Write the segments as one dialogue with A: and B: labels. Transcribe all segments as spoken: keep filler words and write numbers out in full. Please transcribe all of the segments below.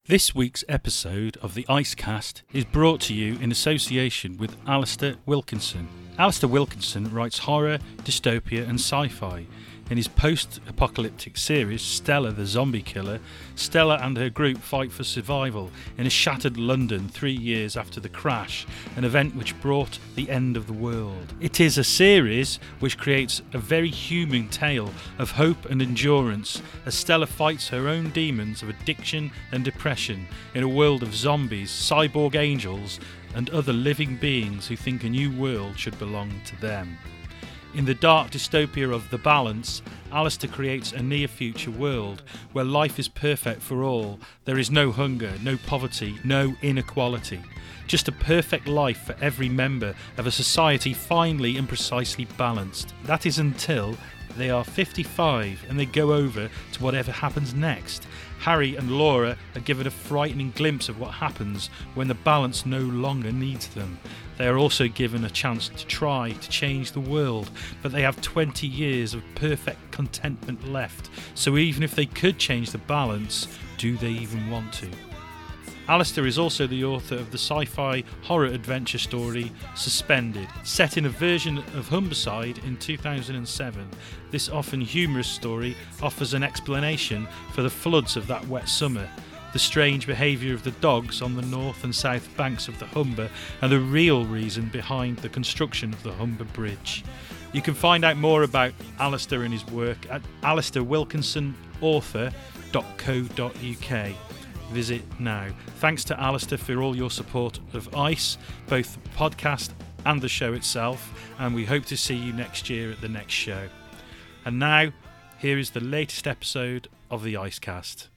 A: This week's episode of the Icecast is brought to you in association with Alistair Wilkinson. Alistair Wilkinson writes horror, dystopia and sci-fi. In his post-apocalyptic series, Stella the Zombie Killer, Stella and her group fight for survival in a shattered London three years after the crash, an event which brought the end of the world. It is a series which creates a very human tale of hope and endurance as Stella fights her own demons of addiction and depression in a world of zombies, cyborg angels, and other living beings who think a new world should belong to them. In the dark dystopia of The Balance, Alistair creates a near-future world where life is perfect for all. There is no hunger, no poverty, no inequality. Just a perfect life for every member of a society finely and precisely balanced. That is until they are fifty-five and they go over to whatever happens next. Harry and Laura are given a frightening glimpse of what happens when the balance no longer needs them. They are also given a chance to try to change the world, but they have twenty years of perfect contentment left. So even if they could change the balance, do they even want to? Alistair is also the author of the sci-fi horror adventure story Suspended. Set in a version of Humberside in two thousand seven, this often humorous story offers an explanation for the floods of that wet summer, the strange behaviour of the dogs on the north and south banks of the Humber, and the real reason behind the construction of the Humber Bridge. You can find out more about Alistair and his work at alistair wilkinson author dot co dot uk. Visit now. Thanks to Alistair for all your support of ICE, both the podcast and the show itself, and we hope to see you next year at the next show. And now, here is the latest episode of the Icecast.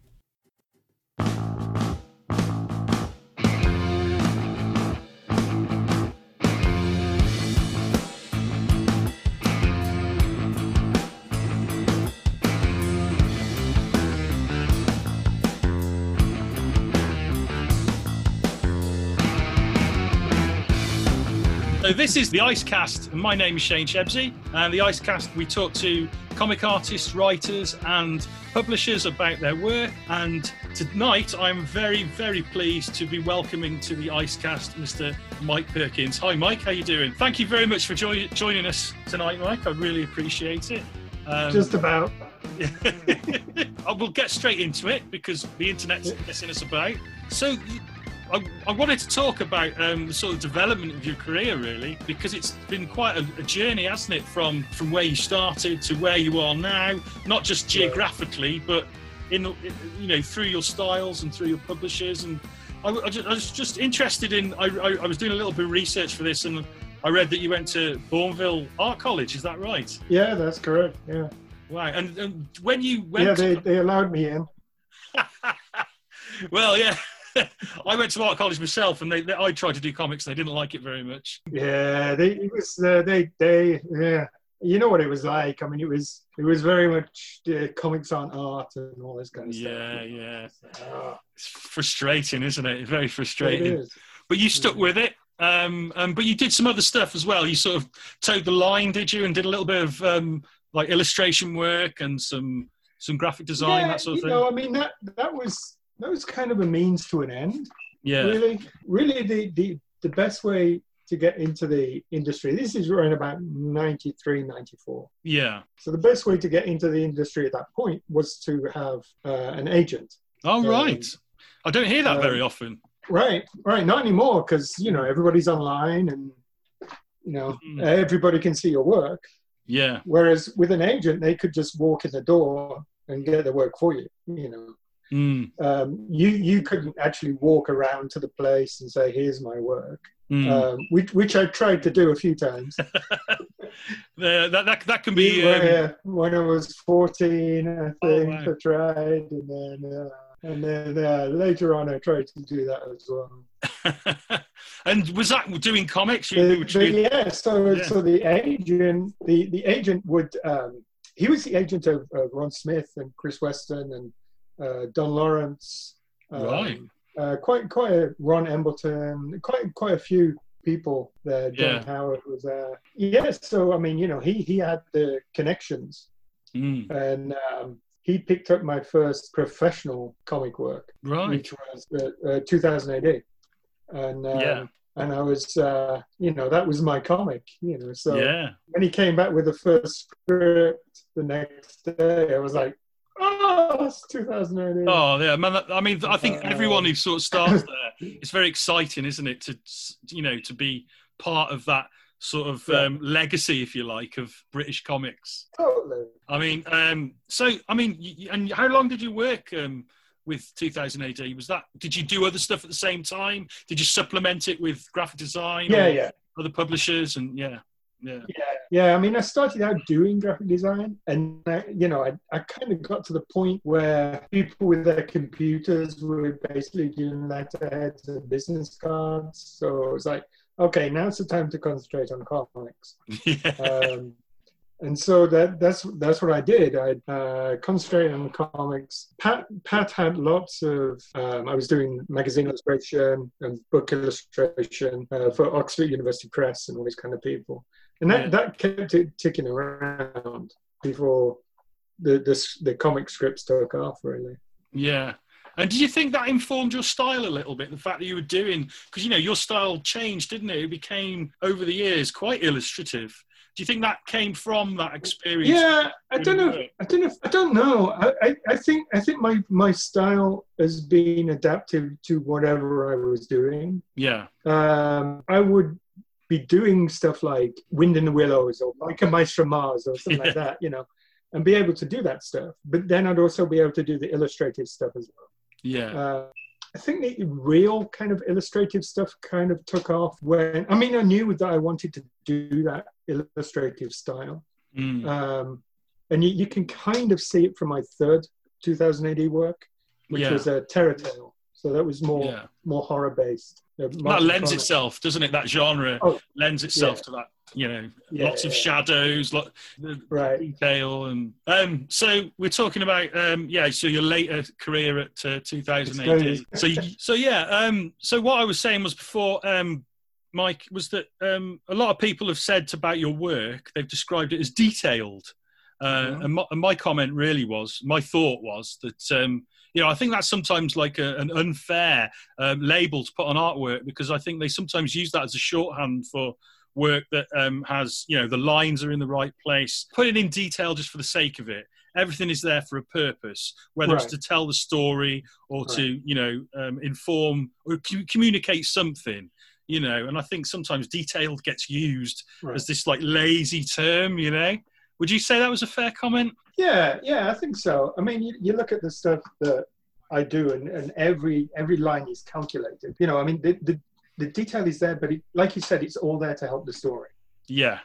A: So this is the Icecast, and my name is Shane Shebsey, and the Icecast we talk to comic artists, writers and publishers about their work, and tonight I'm very, very pleased to be welcoming to the Icecast Mister Mike Perkins. Hi Mike, how you doing? Thank you very much for jo- joining us tonight, Mike, I really appreciate it.
B: Um, Just about.
A: We'll get straight into it because the internet's messing us about. So I, I wanted to talk about um, the sort of development of your career, really, because it's been quite a, a journey, hasn't it, from, from where you started to where you are now, not just geographically, but in you know through your styles and through your publishers. And I, I, just, I was just interested in. I, I, I was doing a little bit of research for this, and I read that you went to Bournville Art College. Is that right?
B: Yeah, that's correct. Yeah.
A: Wow. And, and when you went,
B: yeah, they
A: to...
B: they allowed me in.
A: Well, yeah. I went to art college myself, and they, they, I tried to do comics. They didn't like it very much.
B: Yeah, they it was uh, they they yeah. You know what it was like. I mean, it was it was very much uh, comics on art and all this kind of
A: yeah,
B: stuff.
A: Yeah, yeah.
B: Oh.
A: It's frustrating, isn't it? It's very frustrating.
B: It is.
A: But you stuck with it. Um, um, but you did some other stuff as well. You sort of towed the line, did you? And did a little bit of um, like illustration work and some some graphic design,
B: yeah,
A: that sort of
B: you
A: thing.
B: know, I mean that that was. That was kind of a means to an end.
A: Yeah.
B: Really, really, the, the, the best way to get into the industry, this is around about ninety-three, ninety-four.
A: Yeah.
B: So the best way to get into the industry at that point was to have uh, an agent.
A: Oh,
B: um,
A: right. I don't hear that
B: um,
A: very often.
B: Right, right. Not anymore, because, you know, everybody's online and, you know, mm. everybody can see your work.
A: Yeah.
B: Whereas with an agent, they could just walk in the door and get the work for you, you know.
A: Mm.
B: Um, you you couldn't actually walk around to the place and say, "Here's my work,"
A: mm. um,
B: which which I tried to do a few times.
A: that, that that can be. Um...
B: Yeah, when I was fourteen, I think
A: oh, wow.
B: I tried, and then uh, and then uh, later on, I tried to do that as well.
A: And was that doing comics?
B: You,
A: the,
B: the,
A: you...
B: Yeah, so
A: yeah.
B: so the agent the the agent would um, he was the agent of uh, Ron Smith and Chris Weston and. Uh, Don Lawrence, um,
A: right?
B: Uh, quite, quite a Ron Embleton, quite, quite a few people there. John
A: yeah.
B: Howard was there. Yes, so I mean, you know, he he had the connections,
A: mm.
B: and um, he picked up my first professional comic work,
A: Right.
B: which was uh, uh, two thousand A D. And um,
A: Yeah.
B: and I was, uh, you know, that was my comic, you know. So
A: Yeah.
B: when he came back with the first script the next day, I was like, oh, it's two thousand A D.
A: Oh, yeah, man. I mean, I think
B: Uh,
A: everyone who sort of starts there, it's very exciting, isn't it? To, you know, to be part of that sort of
B: Yeah.
A: um, legacy, if you like, of British comics.
B: Totally.
A: I mean, um, so, I mean, y- and how long did you work um, with two thousand A D? Was that, did you do other stuff at the same time? Did you supplement it with graphic design?
B: Yeah,
A: or
B: yeah.
A: Other publishers? And yeah, yeah.
B: Yeah, yeah. I mean, I started out doing graphic design, and I, you know, I, I kind of got to the point where people with their computers were basically doing letterheads and business cards. So it was like, okay, now's the time to concentrate on comics.
A: Yeah.
B: Um, and so that that's that's what I did. I uh, concentrated on comics. Pat Pat had lots of. Um, I was doing magazine illustration and book illustration uh, for Oxford University Press and all these kind of people. And that,
A: Yeah.
B: that kept it ticking around before the, the the comic scripts took off, really.
A: Yeah. And do you think that informed your style a little bit? The fact that you were doing, because, you know, your style changed, didn't it? It became, over the years, quite illustrative. Do you think that came from that experience?
B: Yeah, I don't know. I don't know. I don't know. I, I, I think I think my, my style has been adaptive to whatever I was doing.
A: Yeah.
B: Um, I would be doing stuff like Wind in the Willows or Like a Mice from Mars or something
A: Yeah.
B: like that, you know, and be able to do that stuff. But then I'd also be able to do the illustrative stuff as well.
A: Yeah.
B: Uh, I think the real kind of illustrative stuff kind of took off when, I mean, I knew that I wanted to do that illustrative style.
A: Mm.
B: Um, and you, you can kind of see it from my third two thousand A D work, which
A: Yeah.
B: was a Terror Tale. So that was more
A: Yeah.
B: more horror based. Uh,
A: That
B: Martin
A: lends
B: Connor.
A: itself, doesn't it? That genre
B: Oh,
A: lends itself
B: yeah.
A: to that, you know,
B: Yeah,
A: lots of
B: yeah.
A: shadows, lot, the
B: Right.
A: detail. And um, so we're talking about, um, yeah, so your later career at uh, two thousand A D.
B: It's
A: So, you, so yeah, um, so what I was saying was before, um, Mike, was that um, a lot of people have said about your work, they've described it as detailed. Uh,
B: Mhm.
A: and, my, and my comment really was, my thought was that, um, you know, I think that's sometimes like a, an unfair um, label to put on artwork, because I think they sometimes use that as a shorthand for work that um, has, you know, the lines are in the right place. Put it in detail just for the sake of it. Everything is there for a purpose, whether
B: Right.
A: it's to tell the story or
B: Right.
A: to, you know, um, inform or com- communicate something. You know, and I think sometimes detailed gets used
B: Right.
A: as this like lazy term, you know. Would you say that was a fair comment?
B: Yeah, yeah, I think so. I mean, you, you look at the stuff that I do, and, and every every line is calculated. You know, I mean, the the, the detail is there, but it, like you said, it's all there to help the story.
A: Yeah.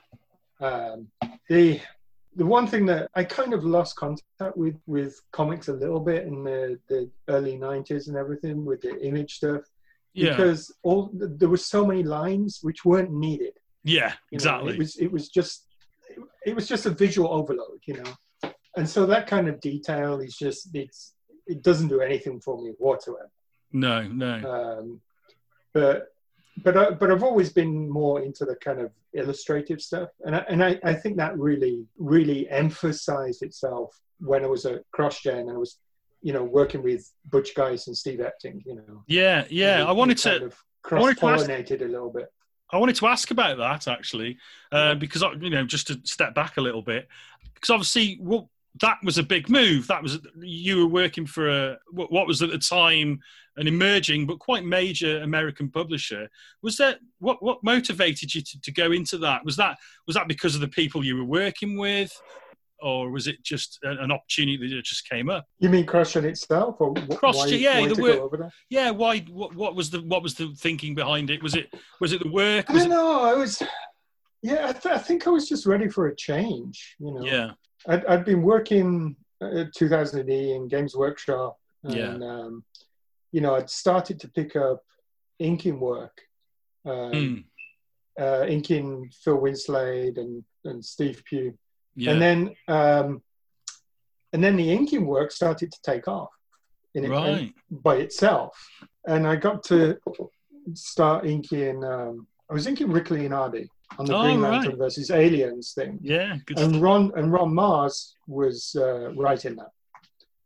B: Um, the the one thing that I kind of lost contact with with comics a little bit in the, the early nineties and everything with the image stuff,
A: Yeah.
B: because all there were so many lines which weren't needed.
A: Yeah,
B: You know,
A: exactly.
B: it was it was just it was just a visual overload, you know, and so that kind of detail is just it's it doesn't do anything for me whatsoever.
A: No, no.
B: Um, but but I, but I've always been more into the kind of illustrative stuff, and I, and I, I think that really really emphasized itself when I was at CrossGen and I was, you know, working with Butch Guice and Steve Epting, you know.
A: Yeah, yeah.
B: We-
A: I wanted
B: we kind
A: to.
B: of
A: I wanted to ask-
B: cross-pollinated a little bit.
A: I wanted to ask about that actually, uh, because you know, just to step back a little bit, because obviously, well, that was a big move. That was you were working for a what what was at the time an emerging but quite major American publisher. Was that what what motivated you to, to go into that? Was that was that because of the people you were working with, or was it just a- an opportunity that just came up?
B: You mean CrossGen itself, or wh-
A: CrossGen,
B: why,
A: yeah,
B: why
A: the
B: to
A: work-
B: go over there?
A: Yeah, why? What, what was the what was the thinking behind it? Was it was it the work?
B: I
A: Was
B: don't
A: it,
B: know. I was, yeah, I, th- I think I was just ready for a change. You know,
A: yeah,
B: I'd, I'd been working at two thousand A D in Games Workshop, and
A: Yeah.
B: um, you know, I'd started to pick up inking work, um,
A: Mm,
B: uh, inking Phil Winslade and and Steve Pugh,
A: yeah,
B: and then um, and then the inking work started to take off in it,
A: right,
B: by itself, and I got to start inking. Um, I was inking Rick Leonardi on the
A: Oh,
B: Green
A: right.
B: Lantern versus Aliens thing,
A: yeah, good
B: and
A: stuff.
B: Ron and Ron Mars was uh, writing that.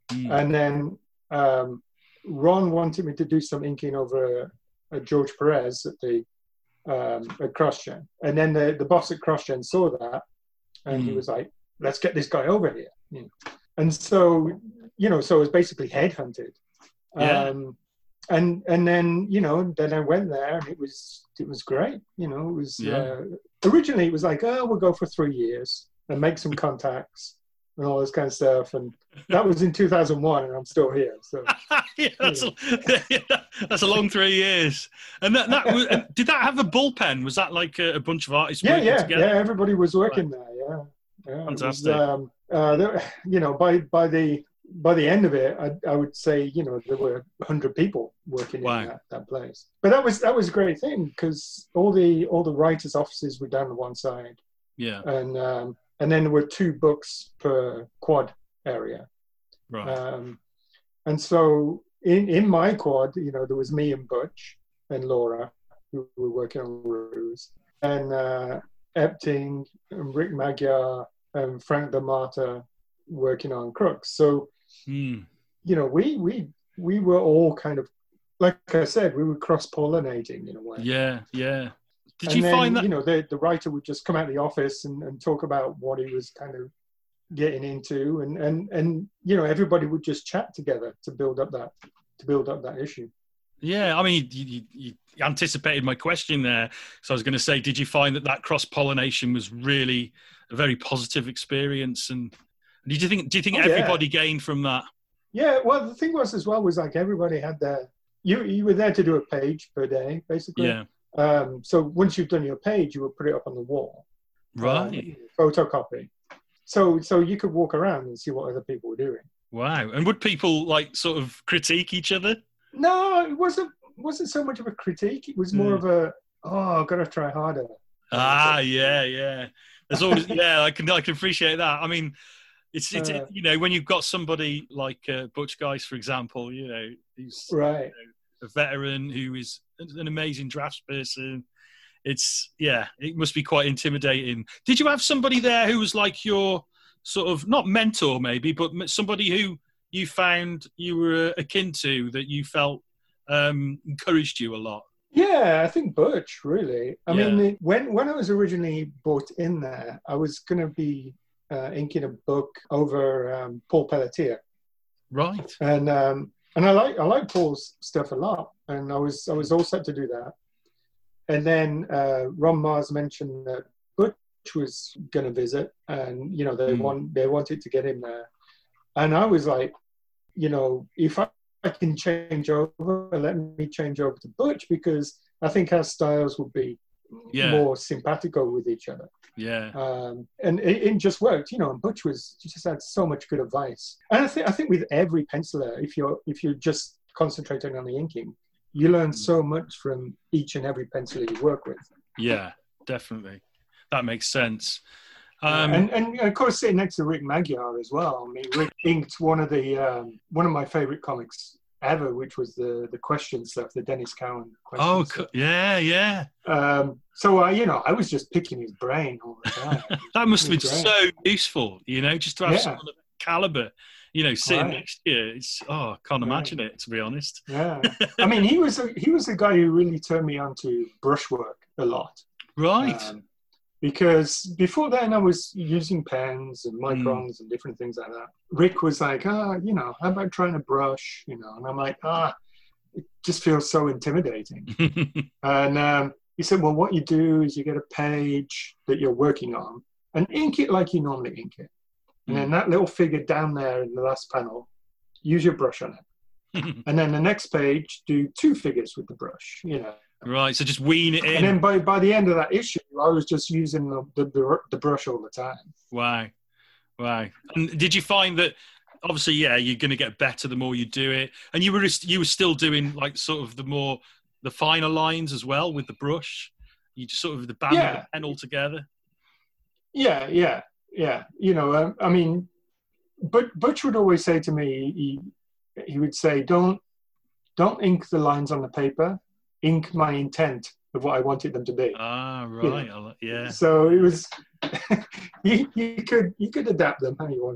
A: Mm.
B: And then um, Ron wanted me to do some inking over uh, George Perez at the um, at CrossGen. And then the, the boss at CrossGen saw that, and
A: Mm.
B: he was like, let's get this guy over here. You know? And so, you know, so it was basically headhunted.
A: Yeah.
B: Um, and and then, you know, then I went there, and it was it was great. You know, it was
A: Yeah.
B: uh, originally it was like, oh, we'll go for three years and make some contacts and all this kind of stuff. And that was in two thousand one, and I'm still here. So
A: yeah, that's, a, that's a long three years. And that, that was, and did that have a bullpen? Was that like a, a bunch of artists
B: yeah,
A: working
B: yeah,
A: together?
B: yeah. Everybody was working there. Yeah, yeah. It was,
A: Fantastic.
B: um, uh, there, you know, by by the by the end of it, I, I would say, you know, there were a hundred people working
A: Wow.
B: in that, that place. But that was that was a great thing, because all the all the writers' offices were down to one side,
A: Yeah,
B: and um, and then there were two books per quad area.
A: right.
B: Um, and so in, in my quad, you know, there was me and Butch and Laura, who were working on Ruse, and uh, Epting and Rick Magyar and Frank D'Amata working on Crooks. So,
A: Mm.
B: you know, we we we were all kind of, like I said, we were cross-pollinating in a way.
A: Yeah, yeah. Did
B: And
A: you
B: then,
A: find that?
B: you know, the, the writer would just come out of the office and, and talk about what he was kind of getting into, and, and, and, you know, everybody would just chat together to build up that, to build up that issue.
A: Yeah, I mean, you, you, you anticipated my question there. So I was going to say, did you find that that cross-pollination was really a very positive experience? And did you think, do you think
B: Oh, yeah.
A: everybody gained from that?
B: Yeah, well, the thing was as well was like everybody had their, you, you were there to do a page per day, basically.
A: Yeah,
B: Um, so once you've done your page, you would put it up on the wall.
A: right.
B: Um, photocopy. So so you could walk around and see what other people were doing.
A: Wow. And would people like sort of critique each other?
B: No, it wasn't wasn't so much of a critique. It was more
A: Mm.
B: of a, oh, I've got to try harder.
A: Ah, yeah, yeah. There's always, yeah, I can, I can appreciate that. I mean, it's, it's
B: Uh,
A: you know, when you've got somebody like uh, Butch Guice, for example, you know, who's
B: Right.
A: a veteran who is an amazing draftsperson. It's, yeah, it must be quite intimidating. Did you have somebody there who was like your sort of, not mentor maybe, but somebody who you found you were akin to, that you felt um, encouraged you a lot?
B: Yeah, I think Butch, really. I
A: Yeah.
B: mean, it- when, when I was originally brought in there, I was going to be uh, inking a book over um, Paul Pelletier.
A: Right.
B: And um, and I like I like Paul's stuff a lot, and I was I was all set to do that. And then uh, Ron Mars mentioned that Butch was going to visit, and you know they
A: Mm.
B: want they wanted to get him there, and I was like, you know, if I, I can change over, let me change over to Butch, because I think our styles would be
A: Yeah.
B: more simpatico with each other.
A: Yeah.
B: Um, and it, it just worked, you know. And Butch was just had so much good advice. And I think I think with every penciler, if you're if you're just concentrating on the inking, you learn so much from each and every penciler you work with.
A: Yeah, definitely. That makes sense. Um,
B: and and of course, sitting next to Rick Magyar as well. I mean, Rick inked one of the um, one of my favorite comics ever, which was the the question stuff, the Dennis Cowan question
A: oh,
B: stuff.
A: yeah, yeah.
B: Um, so I, you know, I was just picking his brain all the time.
A: That must have
B: It
A: been
B: was
A: so useful, you know, just to have
B: Yeah.
A: someone of caliber, you know, sitting
B: Right.
A: next to you. It's, oh, I can't
B: Right.
A: imagine it, to be honest.
B: Yeah, I mean, he was a, he was the guy who really turned me on to brushwork a lot.
A: Right.
B: Um, because before then I was using pens and
A: Hmm.
B: microns and different things like that. Rick was like, ah, you know, how about trying a brush, you know? And I'm like, ah, it just feels so intimidating. And um, he said, well, what you do is you get a page that you're working on and ink it like you normally ink it. And then that little figure down there in the last panel, use your brush on it. And then the next page, do two figures with the brush, you know.
A: Right, so just wean it in.
B: And then by, by the end of that issue, I was just using the, the, the, the brush all the time.
A: Wow. Wow. And did you find that, obviously, yeah, you're going to get better the more you do it. And you were just, you were still doing like sort of the more, the finer lines as well with the brush? You just sort of the band
B: Yeah.
A: the pen all together?
B: Yeah, yeah, yeah. You know, um, I mean, but Butch would always say to me, he, he would say, don't, don't ink the lines on the paper, ink my intent of what I wanted them to be.
A: Ah,
B: You
A: right. I li- Yeah.
B: So it was, you, you could you could adapt them how you wanted.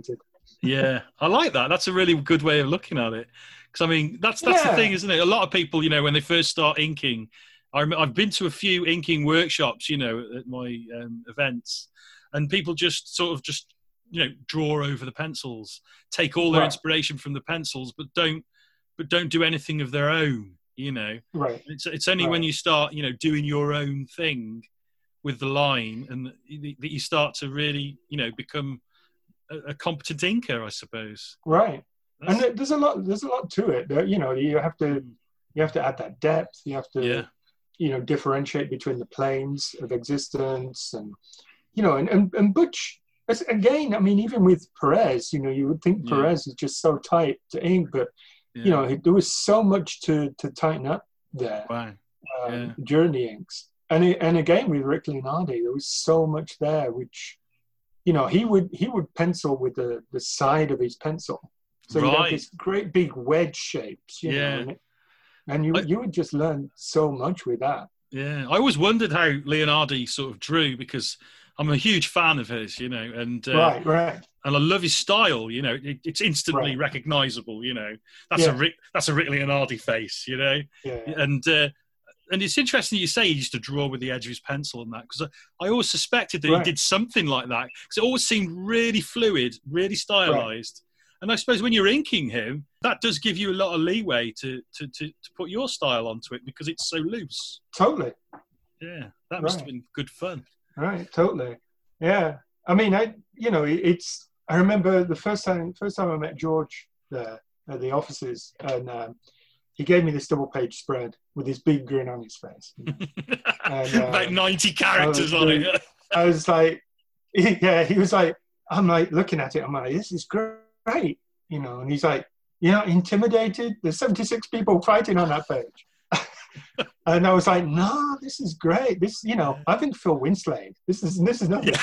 A: Yeah, I like that. That's a really good way of looking at it. Because, I mean, that's that's
B: Yeah.
A: the thing, isn't it? A lot of people, you know, when they first start inking, I rem- I've been to a few inking workshops, you know, at my um, events, and people just sort of just, you know, draw over the pencils, take all their
B: Right.
A: inspiration from the pencils, but don't but don't do anything of their own, you know.
B: Right.
A: It's, it's only when
B: Right.
A: you start, you know, doing your own thing with the line and that you start to really, you know, become a, a competent inker, I suppose.
B: Right.
A: That's,
B: And there- there's a lot. There's a lot to it. There- You know, you have to you have to add that depth. You have to,
A: yeah,
B: you know, differentiate between the planes of existence, and you know, and and, and Butch. as- Again, I mean, even with Perez, you know, you would think
A: Yeah.
B: Perez is just so tight to ink, but
A: yeah.
B: you know, there was so much to to tighten up there
A: Wow.
B: um,
A: Yeah.
B: during the inks. And it, and again with Rick Leonardi, there was so much there, which, you know, he would he would pencil with the the side of his pencil, so you'd have
A: Right.
B: this great big wedge shapes, you
A: Yeah.
B: know, and, it, and you
A: I-
B: you would just learn so much with that.
A: Yeah, I always wondered how Leonardi sort of drew because I'm a huge fan of his, you know, and uh,
B: Right, right,
A: and I love his style. You know, it, it's instantly
B: Right.
A: recognizable. You know, that's
B: Yeah.
A: a Rick, that's a Rick Leonardi face. You know,
B: yeah, yeah.
A: and uh, and it's interesting that you say he used to draw with the edge of his pencil and that because I, I always suspected that
B: Right.
A: he did something like that because it always seemed really fluid, really stylized. And I suppose when you're inking him, that does give you a lot of leeway to to to, to put your style onto it because it's so loose.
B: Totally,
A: Yeah, that must have
B: Right.
A: been good fun.
B: right, totally, yeah. I mean, I you know, it, it's. I remember the first time first time I met George there at the offices, and um, he gave me this double page spread with this big grin on his face. you know. And,
A: About
B: um,
A: ninety characters
B: I was
A: on
B: doing-
A: it.
B: I was like, yeah, he was like, I'm like looking at it, I'm like, this is great, you know, and he's like, you're not intimidated? There's seventy-six people fighting on that page. And I was like, no, this is great. This, you know, I think Phil Winslade. This is this is nothing.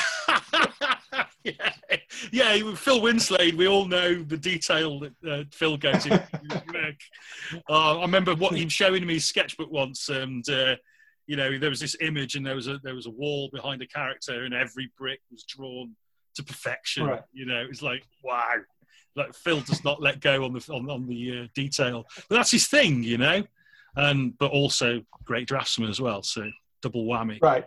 A: yeah, yeah. With Phil Winslade, we all know the detail that uh, Phil goes into his work. Uh, I remember what him showing me his sketchbook once, and uh, you know, there was this image, and there was a there was a wall behind a character, and every brick was drawn to perfection.
B: Right.
A: You know, it was like, wow. Like Phil does not let go on the on, on the uh, detail, but that's his thing, you know. And but also great draftsman as well, so double whammy.
B: Right.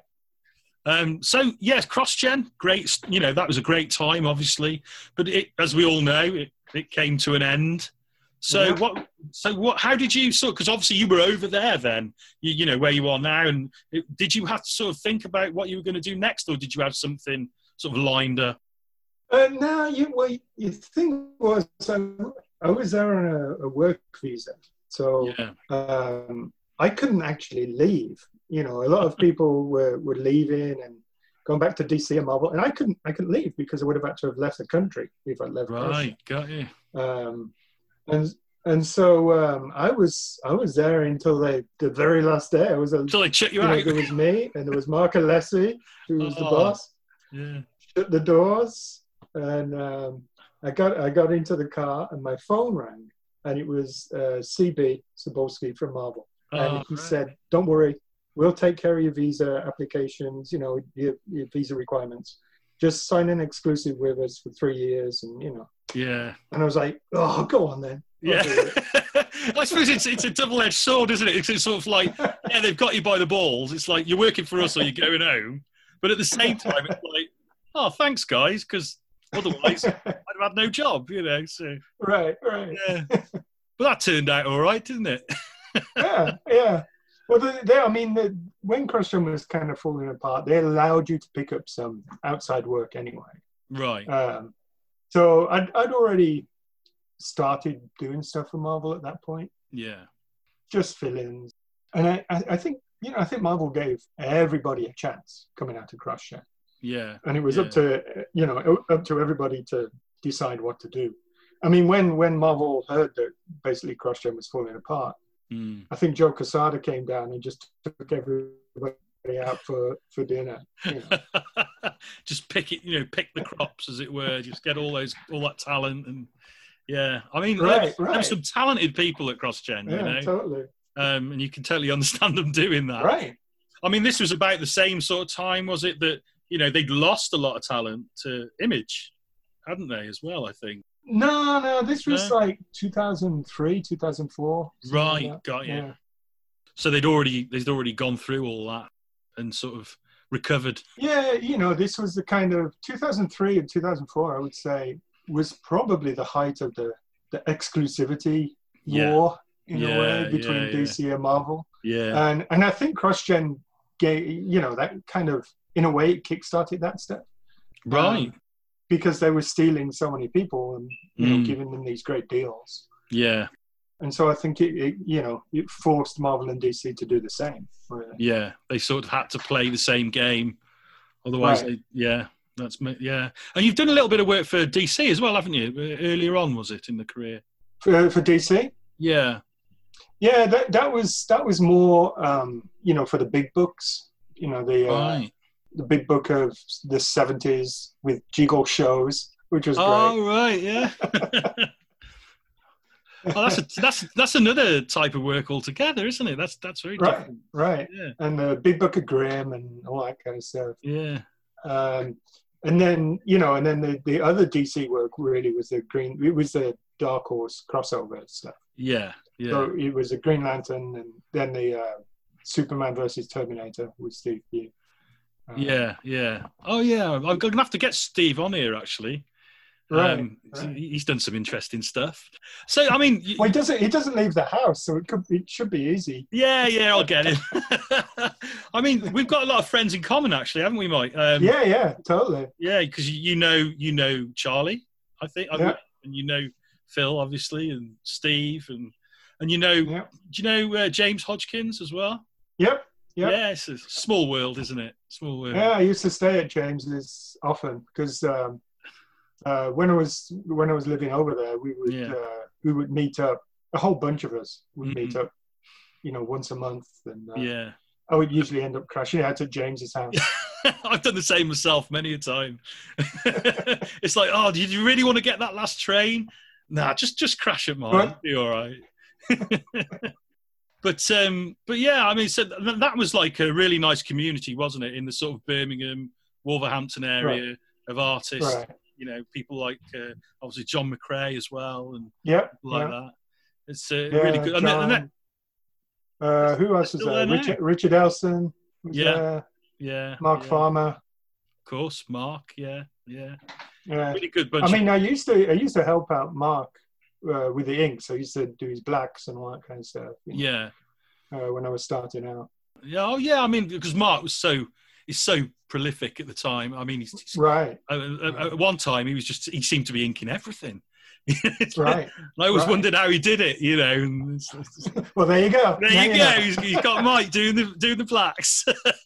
A: Um, so yes, cross-gen, great. You know, that was a great time, obviously. But it, as we all know, it, it came to an end. So
B: Yeah.
A: what? So what? How did you sort? Because obviously you were over there then. You, you know where you are now, and it, did you have to sort of think about what you were going to do next, or did you have something sort of lined up?
B: Uh, no, you well, the thing was, I, I was there on a, a work visa, so
A: Yeah.
B: um, I couldn't actually leave. You know, a lot of people were, were leaving and going back to D C and Marvel, and I couldn't. I couldn't leave because I would have had to have left the country if I left. Russia.
A: Right. Got you.
B: Um, and and so um, I was I was there until they, the very last day. I was a,
A: Until they check you
B: you know,
A: out.
B: there was me and there was Mark Alessi, who was the
A: Oh.
B: boss.
A: Yeah.
B: Shut the doors, and um, I got I got into the car, and my phone rang, and it was uh, C B Sobolski from Marvel, and
A: Oh,
B: he
A: right.
B: said, "Don't worry, we'll take care of your visa applications. You know, your, your visa requirements. Just sign an exclusive with us for three years, and you know."
A: Yeah.
B: And I was like, "Oh, go on then." I'll
A: Yeah.
B: do it."
A: I suppose it's it's a double-edged sword, isn't it? It's, it's sort of like, yeah, they've got you by the balls. It's like you're working for us or you're going home. But at the same time, it's like, oh, thanks, guys, because otherwise I'd have had no job, you know. So,
B: Right, right.
A: yeah. But that turned out all right, didn't it?
B: Yeah, yeah. Well, they, they, I mean, the, when CrossGen was kind of falling apart, they allowed you to pick up some outside work anyway.
A: Right.
B: Um, so I'd, I'd already started doing stuff for Marvel at that point,
A: Yeah.
B: just fill-ins. And I, I, I think, you know, I think Marvel gave everybody a chance coming out of CrossGen.
A: Yeah.
B: And it was
A: Yeah.
B: up to, you know, up to everybody to decide what to do. I mean, when, when Marvel heard that basically CrossGen was falling apart,
A: Mm.
B: I think Joe Quesada came down and just took everybody out for, for dinner. You know.
A: Just pick it, you know, pick the crops, as it were. Just get all those, all that talent, and yeah. I mean,
B: Right,
A: there, there
B: right.
A: were some talented people at CrossGen,
B: Yeah,
A: you know,
B: totally.
A: um, and you can totally understand them doing that.
B: Right.
A: I mean, this was about the same sort of time, was it? That you know they'd lost a lot of talent to Image, hadn't they, as well? I think.
B: No, no, this was
A: No?
B: like two thousand three, two thousand four.
A: Right,
B: Like
A: got you.
B: yeah.
A: So they'd already they'd already gone through all that and sort of recovered.
B: Yeah, you know, this was the kind of two thousand three and two thousand four, I would say, was probably the height of the, the exclusivity
A: Yeah.
B: war in
A: Yeah,
B: a way between
A: yeah, yeah.
B: D C and Marvel.
A: Yeah,
B: And and I think cross-gen gave, you know, that kind of, in a way, it kickstarted that step.
A: right.
B: Um, because they were stealing so many people and, you know,
A: Mm.
B: giving them these great deals.
A: Yeah,
B: And so I think it, it, you know, it forced Marvel and D C to do the same. Really.
A: yeah. They sort of had to play the same game, otherwise,
B: Right.
A: they, yeah. That's me- yeah. And you've done a little bit of work for D C as well, haven't you? Earlier on, was it in the career?
B: For, for D C,
A: Yeah,
B: yeah, that that was that was more, um, you know, for the big books. You know, the uh,
A: right.
B: the big book of the seventies with jiggle shows, which was great.
A: Oh, right, yeah. Oh, that's a, that's that's another type of work altogether, isn't it? That's that's very
B: Right,
A: different.
B: right.
A: Yeah,
B: And the big book of Grimm and all that kind of stuff.
A: yeah,
B: Um, and then, you know, and then the, the other D C work really was the Green, it was the Dark Horse crossover stuff.
A: yeah, yeah.
B: So it was a Green Lantern and then the uh, Superman versus Terminator with Steve Pugh. Um,
A: Yeah, yeah. Oh, yeah. I'm going to have to get Steve on here, actually.
B: Right,
A: Um,
B: right.
A: He's done some interesting stuff. So, I mean, y-
B: Well, he doesn't, he doesn't leave the house, so it could be, it should be easy.
A: yeah, yeah, I'll get it. I mean, we've got a lot of friends in common, actually, haven't we, Mike? Um,
B: Yeah, yeah, totally.
A: yeah, because you know, you know Charlie, I think, I
B: Yeah.
A: and you know Phil, obviously, and Steve, and and you know,
B: Yeah.
A: do you know uh, James Hodgkins as well?
B: Yep. Yep.
A: Yeah, it's a small world, isn't it? Small world.
B: Yeah, I used to stay at James's often because um, uh, when I was when I was living over there, we would
A: Yeah.
B: uh, we would meet up. A whole bunch of us would meet
A: Mhm.
B: up, you know, once a month, and uh,
A: Yeah.
B: I would usually end up crashing out at James's house.
A: I've done the same myself many a time. It's like, oh, do you really want to get that last train? Nah, just just crash at mine.
B: Right.
A: Be all right. But um, but yeah, I mean, so th- that was like a really nice community, wasn't it? In the sort of Birmingham, Wolverhampton area of artists.
B: Right.
A: You know, people like uh, obviously John McCrae as well, and
B: Yep.
A: people like
B: yeah.
A: that. It's uh,
B: Yeah,
A: really good. And then, and then,
B: John, uh, who else was
A: Still
B: there?
A: there now.
B: Richard, Richard Elson was
A: Yeah.
B: there.
A: yeah,
B: Mark
A: yeah,
B: Farmer.
A: of course, Mark. Yeah, yeah,
B: Yeah.
A: really good bunch.
B: I mean, I used to I used to help out Mark uh, with the inks. I used to do his blacks and all that kind of stuff.
A: of,
B: you know,
A: yeah.
B: Uh, when I was starting out.
A: Yeah, oh yeah. I mean, because Mark was so he's so prolific at the time. I mean, he's, he's,
B: Right.
A: uh, uh, at one time he was just he seemed to be inking everything. It's like-
B: Right.
A: I always
B: Right.
A: wondered how he did it. You know. And it's- it's-
B: Well, there you go.
A: there
B: Now
A: you go.
B: know.
A: He's, he's got Mike doing the doing the blacks.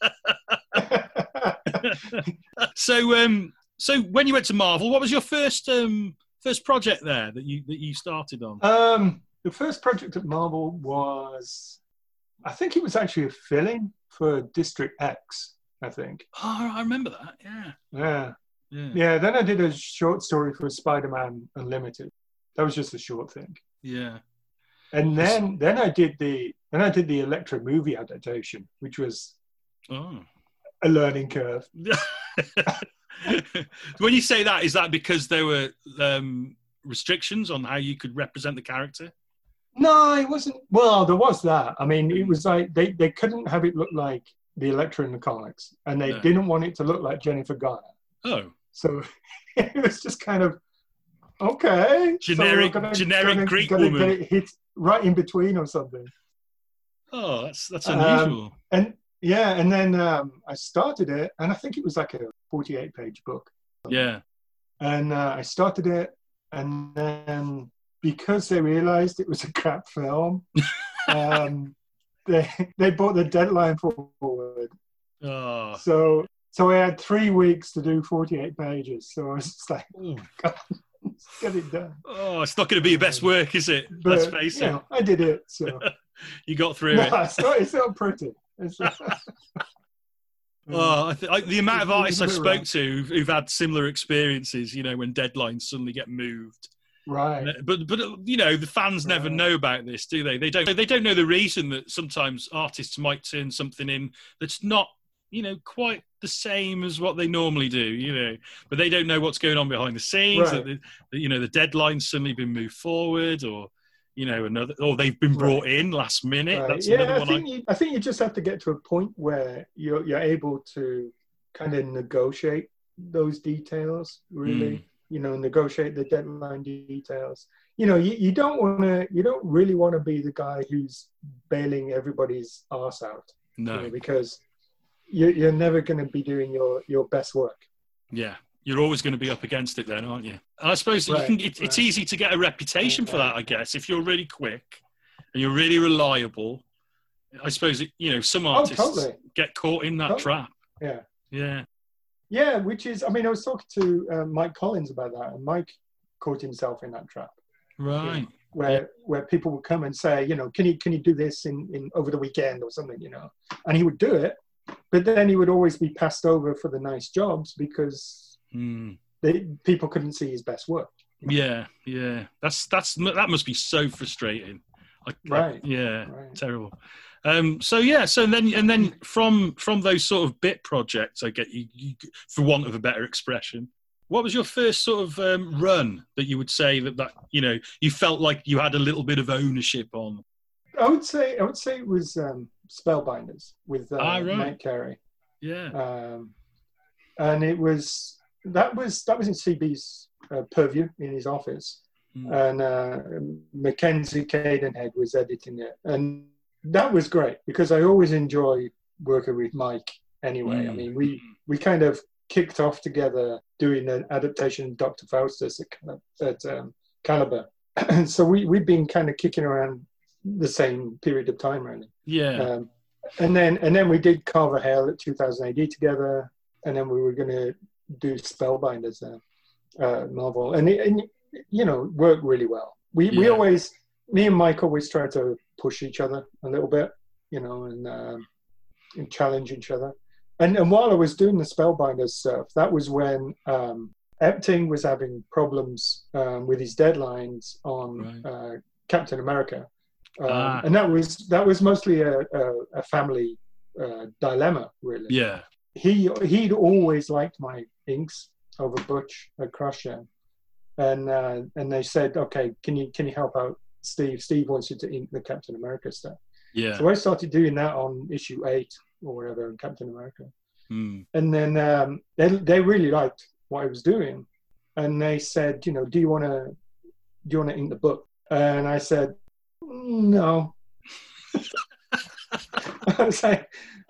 A: so um, so when you went to Marvel, what was your first um first project there that you that you started on?
B: um, the first project at Marvel was, I think it was actually a fill-in for District X. I think.
A: Oh, I remember that. Yeah.
B: Yeah.
A: Yeah.
B: Yeah. Then I did a short story for Spider-Man Unlimited. That was just a short thing.
A: Yeah.
B: And then then I did the then I did the Electra movie adaptation, which was
A: Oh.
B: a learning curve.
A: When you say that, is that because there were um, restrictions on how you could represent the character?
B: No, it wasn't. Well, there was that. I mean, it was like they, they couldn't have it look like the Electra in the comics, and they
A: No.
B: didn't want it to look like Jennifer Garner.
A: Oh,
B: So it was just kind of okay. so we're
A: Generic-
B: gonna-
A: generic
B: gonna-
A: Greek
B: gonna
A: woman.
B: get it hit right in between or something.
A: oh, that's that's
B: Um,
A: unusual.
B: And yeah, and then um, I started it, and I think it was like a forty-eight page book.
A: Yeah.
B: And uh, I started it, and then because they realized it was a crap film, um, they they brought the deadline forward.
A: Oh.
B: So so I had three weeks to do forty-eight pages. So I was just like, oh, God, let's get it done.
A: Oh, it's not going to be your best work, is it?
B: But
A: Let's face
B: you
A: it.
B: know, I did it. So
A: You got through
B: no,
A: it.
B: it's not, it's not pretty. It's not,
A: Oh, I th- I, the amount of
B: It's a
A: artists I
B: bit
A: spoke
B: rough.
A: to who've, who've had similar experiences, you know, when deadlines suddenly get moved.
B: right.
A: But but you know, the fans never
B: Right.
A: know about this, do they? They don't. They don't know the reason that sometimes artists might turn something in that's not you know, quite the same as what they normally do, you know, but they don't know what's going on behind the scenes.
B: Right.
A: That the, you know, the deadline's suddenly been moved forward, or you know, another, or they've been brought
B: Right.
A: in last minute.
B: Right.
A: That's
B: Yeah,
A: another
B: I
A: one.
B: think
A: I,
B: you, I think you just have to get to a point where you're you're able to kind of negotiate those details, really.
A: Mm.
B: You know, negotiate the deadline details. You know, you, you don't want to, you don't really want to be the guy who's bailing everybody's arse out.
A: no,
B: You know, because you're, you're never going to be doing your, your best work.
A: yeah, you're always going to be up against it then, aren't you? And I suppose
B: Right,
A: you can, it, it's
B: right.
A: easy to get a reputation for
B: Right.
A: that, I guess, if you're really quick and you're really reliable. I suppose, it, you know, some artists
B: totally.
A: get caught in that
B: Totally.
A: trap.
B: Yeah.
A: Yeah.
B: Yeah, which is, I mean, I was talking to uh, Mike Collins about that, and Mike caught himself in that trap.
A: Right.
B: You know, where where people would come and say, you know, can you can you do this in, in over the weekend or something, you know, and he would do it, but then he would always be passed over for the nice jobs because
A: Mm.
B: they, people couldn't see his best work.
A: Yeah, yeah. That's that's that must be so frustrating. I,
B: Right.
A: I, yeah,
B: Right.
A: terrible. Um, so yeah, so then and then from from those sort of bit projects, I get you, you for want of a better expression. What was your first sort of um, run that you would say that that you know you felt like you had a little bit of ownership on?
B: I would say I would say it was um, Spellbinders with uh,
A: Ah, right.
B: Mike Carey,
A: Yeah.
B: um, and it was that was that was in C B's uh, purview in his office.
A: Mm.
B: And uh, Mackenzie Cadenhead was editing it, and that was great because I always enjoy working with Mike. Anyway,
A: Mm.
B: I mean, we we kind of kicked off together doing an adaptation of Doctor Faustus at, at um, Caliber, and so we we've been kind of kicking around the same period of time, really.
A: Yeah.
B: Um, and then and then we did Carver Hale at two thousand A D together, and then we were going to do Spellbinders uh, uh, novel, and, it, and you know, worked really well. We we
A: Yeah.
B: always, me and Mike always try to push each other a little bit, you know, and, um, and challenge each other. And and while I was doing the Spellbinders stuff, that was when um, Epting was having problems um, with his deadlines on
A: Right.
B: uh, Captain America, um,
A: Ah.
B: and that was that was mostly a, a, a family uh, dilemma, really.
A: Yeah.
B: He he'd always liked my inks over Butch at Crusher. And uh, and they said, okay, can you can you help out Steve? Steve wants you to ink the Captain America stuff.
A: Yeah.
B: So I started doing that on issue eight or whatever in Captain America.
A: Mm.
B: And then um, they they really liked what I was doing, and they said, you know, do you want to do you want to ink the book? And I said, no. I was like,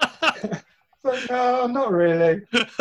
B: like, no, not really.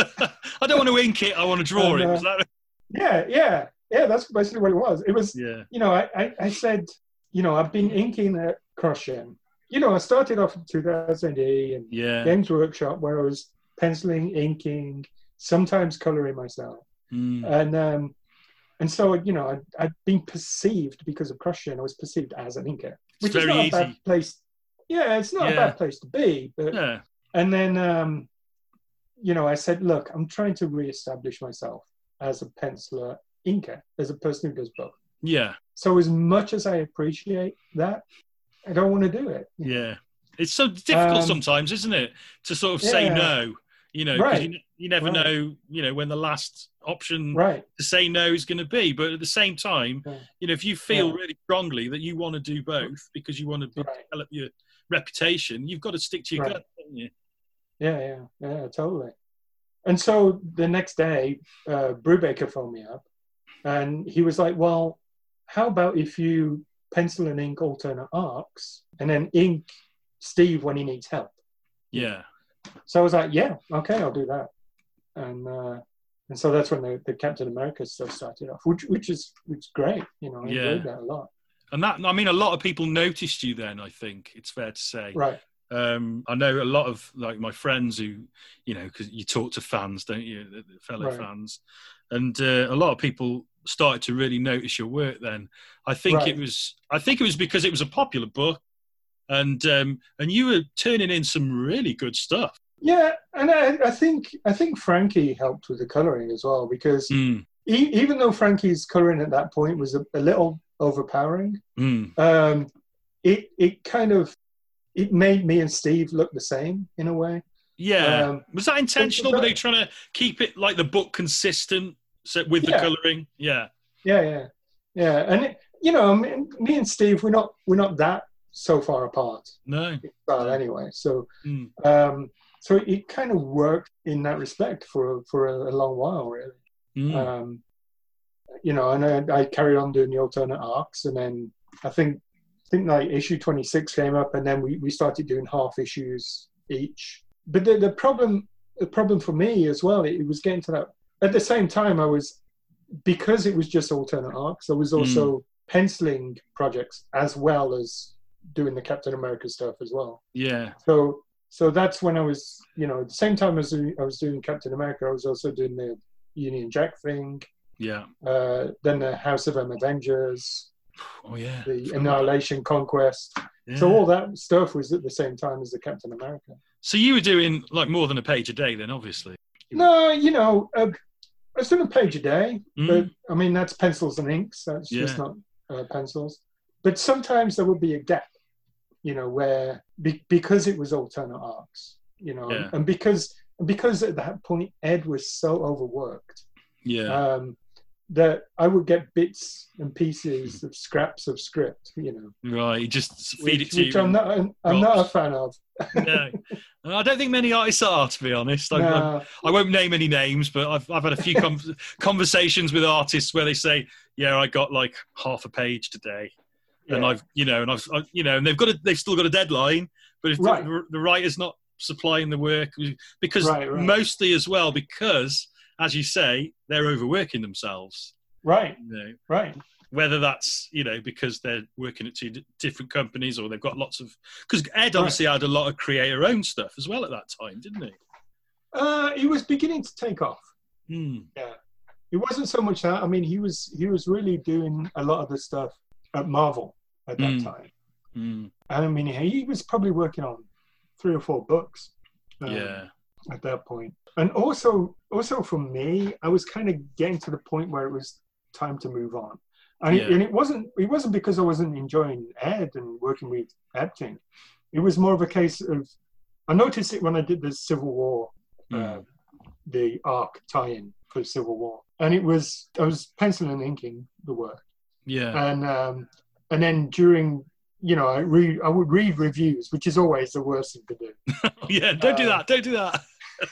A: I don't want to ink it. I want to draw
B: And,
A: it.
B: uh,
A: Was that?
B: Yeah, yeah, yeah. That's basically what it was. It was.
A: Yeah.
B: You know, I, I, I said, you know, I've been inking at Crushen. You know, I started off in two thousand eight and
A: Yeah.
B: Games Workshop where I was penciling, inking, sometimes coloring myself.
A: Mm.
B: And um, and so, you know, I'd, I'd been perceived because of Crushen, I was perceived as an inker.
A: It's
B: Which is
A: very
B: not
A: easy.
B: a bad place. Yeah, it's not
A: Yeah.
B: a bad place to be. But
A: Yeah.
B: And then, um, you know, I said, look, I'm trying to reestablish myself as a penciler inker, as a person who does both.
A: Yeah.
B: So as much as I appreciate that, I don't want to do it.
A: Yeah. It's so difficult
B: Um,
A: sometimes, isn't it? To sort of say
B: yeah.
A: no, you know, 'cause
B: Right.
A: you, you never
B: Right.
A: know, you know, when the last option
B: Right.
A: to say no is going to be. But at the same time,
B: Yeah.
A: you know, if you feel
B: Yeah.
A: really strongly that you want to do both because you want to
B: Right.
A: develop your reputation, you've got to stick to your
B: Right.
A: gut, haven't you?
B: Yeah, yeah, yeah, totally. And so the next day, uh, Brubaker phoned me up and he was like, well, how about if you pencil and ink alternate arcs and then ink Steve when he needs help?
A: Yeah.
B: So I was like, yeah, okay, I'll do that. And uh, and so that's when the, the Captain America stuff started off, which which is which is great. You know, I
A: Yeah.
B: enjoyed that a lot.
A: And that, I mean, a lot of people noticed you then, I think it's fair to say.
B: Right.
A: Um, I know a lot of like my friends who, you know, because you talk to fans, don't you, the, the fellow
B: Right.
A: fans, and uh, a lot of people started to really notice your work. Then I think
B: Right.
A: it was, I think it was because it was a popular book, and um, and you were turning in some really good stuff.
B: Yeah, and I, I think I think Frankie helped with the coloring as well because
A: Mm,
B: e- even though Frankie's coloring at that point was a, a little overpowering,
A: mm,
B: um, it it kind of it made me and Steve look the same in a way.
A: Yeah.
B: Um,
A: Was that intentional?
B: that,
A: Were they trying to keep it like the book consistent so, with the
B: yeah.
A: colouring? Yeah.
B: Yeah, yeah, yeah. And it, you know, me, me and Steve, we're not we're not that so far apart.
A: No.
B: Well,
A: no.
B: anyway, so
A: Mm.
B: um, so it kind of worked in that respect for for a, a long while, really.
A: Mm.
B: Um, you know, and I, I carried on doing the alternate arcs, and then I think I think like issue twenty-six came up, and then we, we started doing half issues each. But the, the problem the problem for me as well, it, it was getting to that. At the same time, I was, because it was just alternate arcs, I was also mm. penciling projects as well as doing the Captain America stuff as well.
A: Yeah.
B: So so that's when I was, you know, at the same time as I was doing Captain America, I was also doing the Union Jack thing.
A: Yeah.
B: Uh, then the House of M Avengers.
A: Oh yeah.
B: The Annihilation Conquest. Yeah. So all that stuff was at the same time as the Captain America.
A: So you were doing like more than a page a day then, obviously.
B: No, you know, uh, I was doing a page a day,
A: mm.
B: but I mean, that's pencils and inks. That's yeah. just not uh, pencils. But sometimes there would be a gap, you know, where be, because it was alternate arcs, you know, yeah. and because because at that point Ed was so overworked,
A: yeah,
B: um, that I would get bits and pieces of scraps of script, you know.
A: Right, you just feed
B: which,
A: it to
B: which
A: you.
B: I'm not, I'm, I'm not a fan of.
A: No, I don't think many artists are, to be honest. I,
B: no.
A: I, I won't name any names, but I've I've had a few com- conversations with artists where they say, "Yeah, I got like half a page today," yeah. and I've you know, and I've I, you know, and they've got a, they've still got a deadline, but if right. the, the writer's not supplying the work, because
B: right, right.
A: mostly as well because, as you say, they're overworking themselves.
B: Right.
A: You know?
B: Right.
A: Whether that's, you know, because they're working at two d- different companies or they've got lots of... Because Ed obviously right. had a lot of creator-owned stuff as well at that time, didn't he?
B: Uh, he was beginning to take off.
A: Hmm.
B: Yeah. It wasn't so much that. I mean, he was he was really doing a lot of the stuff at Marvel at that
A: mm.
B: time.
A: Mm.
B: And I mean, he was probably working on three or four books.
A: Um, yeah.
B: At that point. And also, also for me, I was kind of getting to the point where it was time to move on. And, yeah. it, and it wasn't it wasn't because I wasn't enjoying Ed and working with Epting. It was more of a case of, I noticed it when I did the Civil War,
A: mm.
B: uh, the arc tie-in for Civil War. And it was, I was penciling and inking the work.
A: Yeah.
B: And um, and then during, you know, I read, I would read reviews, which is always the worst thing to do.
A: yeah, don't uh, do that, don't do that.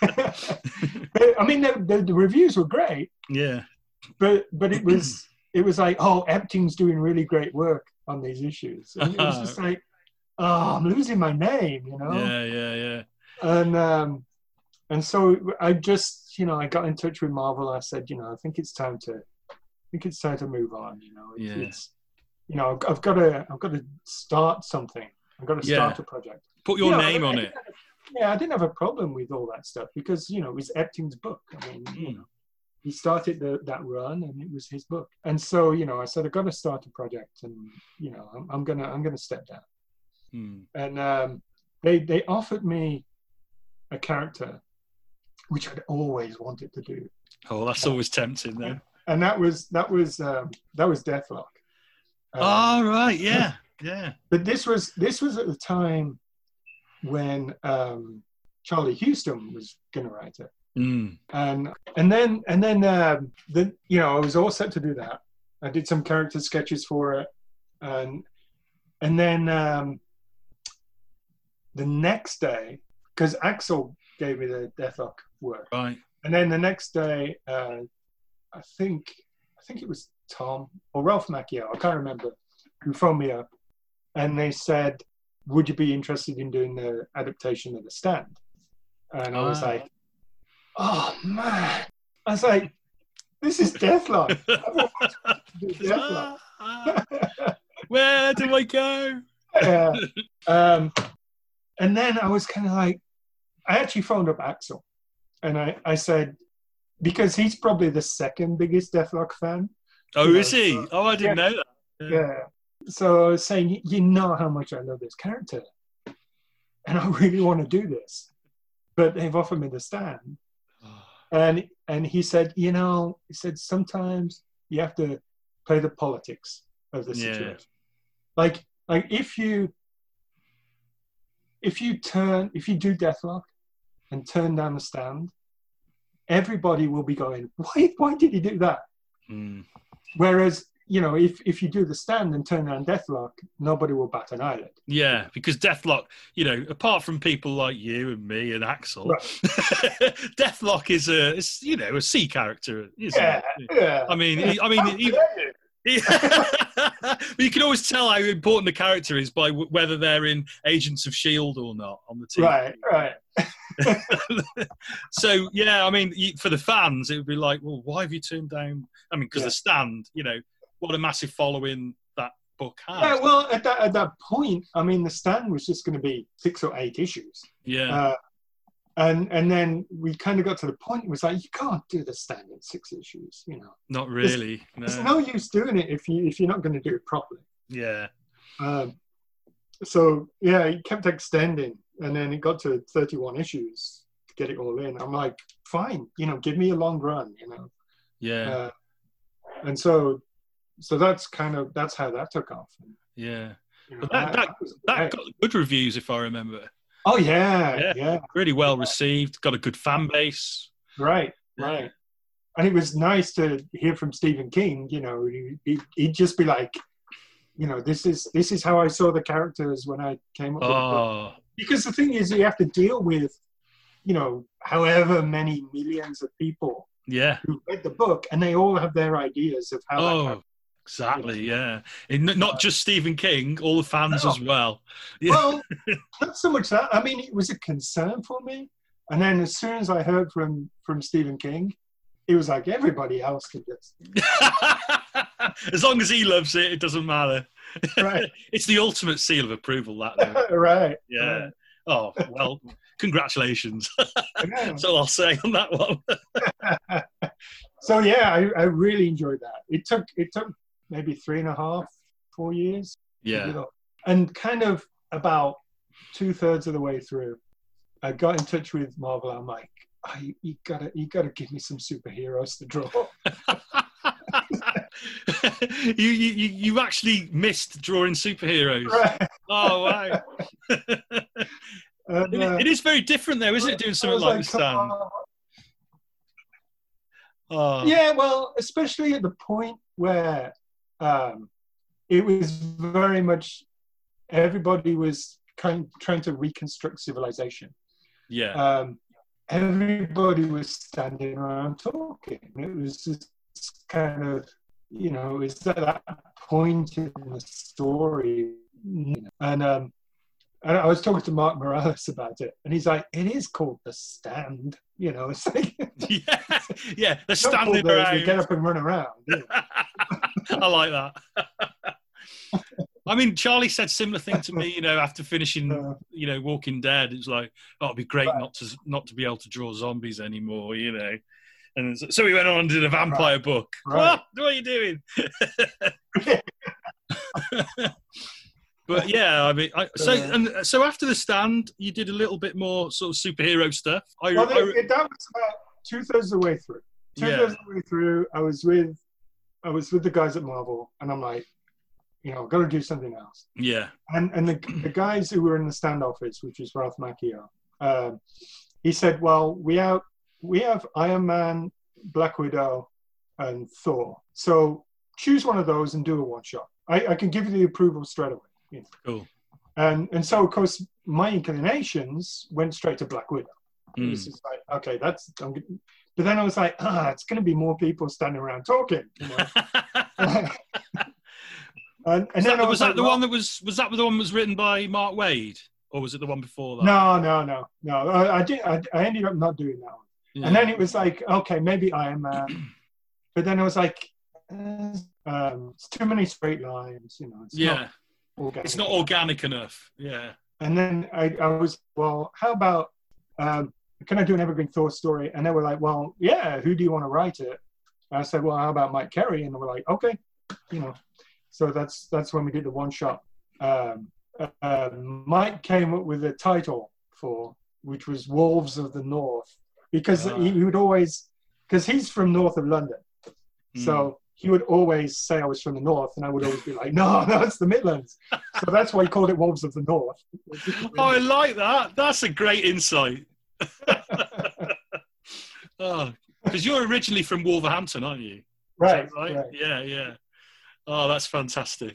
B: But, I mean, the, the, the reviews were great.
A: Yeah.
B: But but it was it was like, oh, Epting's doing really great work on these issues. And it was just like, oh, I'm losing my name, you know?
A: Yeah, yeah, yeah.
B: And um, and so I just, you know, I got in touch with Marvel. I said, you know, I think it's time to, I think it's time to move on. You know, it's,
A: yeah.
B: it's you know, I've, I've got to, I've got to start something. I've got to start
A: yeah.
B: a project.
A: Put your
B: you know,
A: name
B: I,
A: on
B: I
A: it.
B: Have, yeah, I didn't have a problem with all that stuff because, you know, it was Epting's book. I mean,
A: mm.
B: you know, he started the, that run and it was his book. And so, you know, I said, I've got to start a project and, you know, I'm, I'm gonna, I'm gonna step down.
A: mm.
B: And um, they, they offered me a character which I'd always wanted to do.
A: Oh, that's always tempting, though.
B: And, and that was that was um, that was Deathlock. Um,
A: oh right, yeah, yeah.
B: But this was this was at the time when um, Charlie Houston was going to write it,
A: mm.
B: and and then and then um, the you know I was all set to do that. I did some character sketches for it, and and then um, the next day, because Axel gave me the Deathlock work.
A: Right.
B: And then the next day, uh, I think I think it was Tom or Ralph Macchio, I can't remember, who phoned me up. And they said, would you be interested in doing the adaptation of The Stand? And I was
A: ah.
B: like, oh, man. I was like, this is Deathlock. I want to do Deathlock.
A: Where do I go?
B: Yeah. Um, and then I was kind of like, I actually phoned up Axel, and I, I said, because he's probably the second biggest Deathlock fan.
A: Oh,
B: you know,
A: is he?
B: so,
A: oh, I didn't
B: yeah,
A: know that.
B: Yeah. yeah. So I was saying, you know how much I love this character, and I really want to do this, but they've offered me The Stand. And and he said, you know, he said, sometimes you have to play the politics of the situation. Yeah. Like, like if you, if you turn, if you do Deathlock, and turn down the stand, everybody will be going, why, why did he do that?
A: Mm.
B: Whereas, you know, if, if you do the stand and turn down Deathlock, nobody will bat an eyelid.
A: Yeah, because Deathlock, you know, apart from people like you and me and Axel, right. Deathlock is a, it's, you know, a C character, isn't
B: yeah,
A: it?
B: Yeah.
A: I mean,
B: yeah.
A: I mean, he, he, but you can always tell how important the character is by w- whether they're in Agents of S H I E L D or not on the T V.
B: Right, right.
A: So, yeah, I mean, for the fans, it would be like, well, why have you turned down? I mean, because
B: yeah.
A: The Stand, you know, what a massive following that book has.
B: Yeah, well, at that, at that point, I mean, The Stand was just going to be six or eight issues.
A: Yeah.
B: Uh, and and then we kind of got to the point, it was like, you can't do The Stand in six issues, you know.
A: Not really.
B: There's,
A: no.
B: there's no use doing it if, you, if you're not going to do it properly.
A: Yeah.
B: Um, so, yeah, it kept extending. And then it got to thirty-one issues to get it all in. I'm like, fine, you know, give me a long run, you know.
A: Yeah.
B: Uh, and so, so that's kind of that's how that took off.
A: Yeah.
B: You know,
A: but that that, that, that got good reviews, if I remember.
B: Oh yeah, yeah,
A: yeah. Really well received. Got a good fan base.
B: Right,
A: yeah.
B: right. And it was nice to hear from Stephen King. You know, he, he'd just be like, you know, this is this is how I saw the characters when I came up with
A: oh.
B: the book. Because the thing is, you have to deal with, you know, however many millions of people
A: yeah.
B: who read the book, and they all have their ideas of how.
A: Oh,
B: that
A: exactly, yeah. And not just Stephen King, all the fans
B: no.
A: as well. Yeah.
B: Well, not so much that. I mean, it was a concern for me, and then as soon as I heard from from Stephen King, it was like everybody else could just.
A: As long as he loves it, it doesn't matter.
B: Right.
A: It's the ultimate seal of approval, that. Though.
B: Right.
A: Yeah.
B: Right.
A: Oh, well, congratulations. That's all I'll say on that one.
B: So, yeah, I, I really enjoyed that. It took it took maybe three and a half, four years.
A: Yeah.
B: And kind of about two-thirds of the way through, I got in touch with Marvel. I'm like, oh, you, you gotta you gotta give me some superheroes to draw.
A: you, you you actually missed drawing superheroes.
B: Right.
A: Oh wow!
B: And,
A: it,
B: uh,
A: it is very different, though, isn't it? Doing something like, like The Stand. Oh.
B: Yeah, well, especially at the point where um, it was very much everybody was kind trying to reconstruct civilization.
A: Yeah.
B: Um, everybody was standing around talking. It was just kind of, you know, it's at that point in the story. You know, and um, and I was talking to Mark Morales about it, and he's like, "It is called The Stand." You know, it's like,
A: yeah, yeah, they're
B: it's not
A: standing
B: called
A: around.
B: The, get up and run around. You know?
A: I like that. I mean, Charlie said similar thing to me. You know, after finishing,
B: Uh,
A: you know, Walking Dead, it's like, oh, it'd be great
B: Right.
A: not to not to be able to draw zombies anymore. You know. And so he went on and did a vampire
B: Right.
A: book.
B: Right.
A: What? What are you doing? But yeah, I mean, I, so
B: Uh,
A: and so after The Stand, you did a little bit more sort of superhero stuff. I,
B: Well,
A: I,
B: they, that was about two thirds of the way through. Two
A: Yeah.
B: thirds of the way through, I was with, I was with the guys at Marvel, and I'm like, you know, I've got to do something else.
A: yeah,
B: And and the, the guys who were in the Stand office, which was Ralph Macchio, um, he said, well, we have we have Iron Man, Black Widow, and Thor. So choose one of those and do a one shot. I, I can give you the approval straight away. You know?
A: cool.
B: And and so of course my inclinations went straight to Black Widow. It was
A: Mm.
B: just like, okay, that's. I'm good. But then I was like, ah, it's going to be more people standing around talking. You know? and, and
A: was
B: then
A: that,
B: I
A: was that
B: like,
A: the
B: well,
A: one that was was that the one that was written by Mark Waid, or was it the one before that?
B: No, no, no, no. I, I did. I, I ended up not doing that one.
A: Yeah.
B: And then it was like, okay, maybe Iron Man. But then I was like, uh, um, it's too many straight lines. You know. It's
A: yeah,
B: Not organic.
A: it's not organic enough. Yeah.
B: And then I, I was, well, how about, um, can I do an Evergreen Thor story? And they were like, well, yeah, who do you want to write it? And I said, well, how about Mike Carey? And they were like, okay, you know. So that's that's when we did the one shot. Um, uh, Mike came up with a title for, which was Wolves of the North, because
A: Ah.
B: he, he would always, because he's from north of London.
A: Mm.
B: So he would always say I was from the north, and I would always be like, no, no, it's the Midlands. So that's why he called it Wolves of the North.
A: Oh, I like that. That's a great insight. Oh, because you're originally from Wolverhampton, aren't you?
B: Right,
A: right.
B: right.
A: Yeah, yeah. Oh, that's fantastic.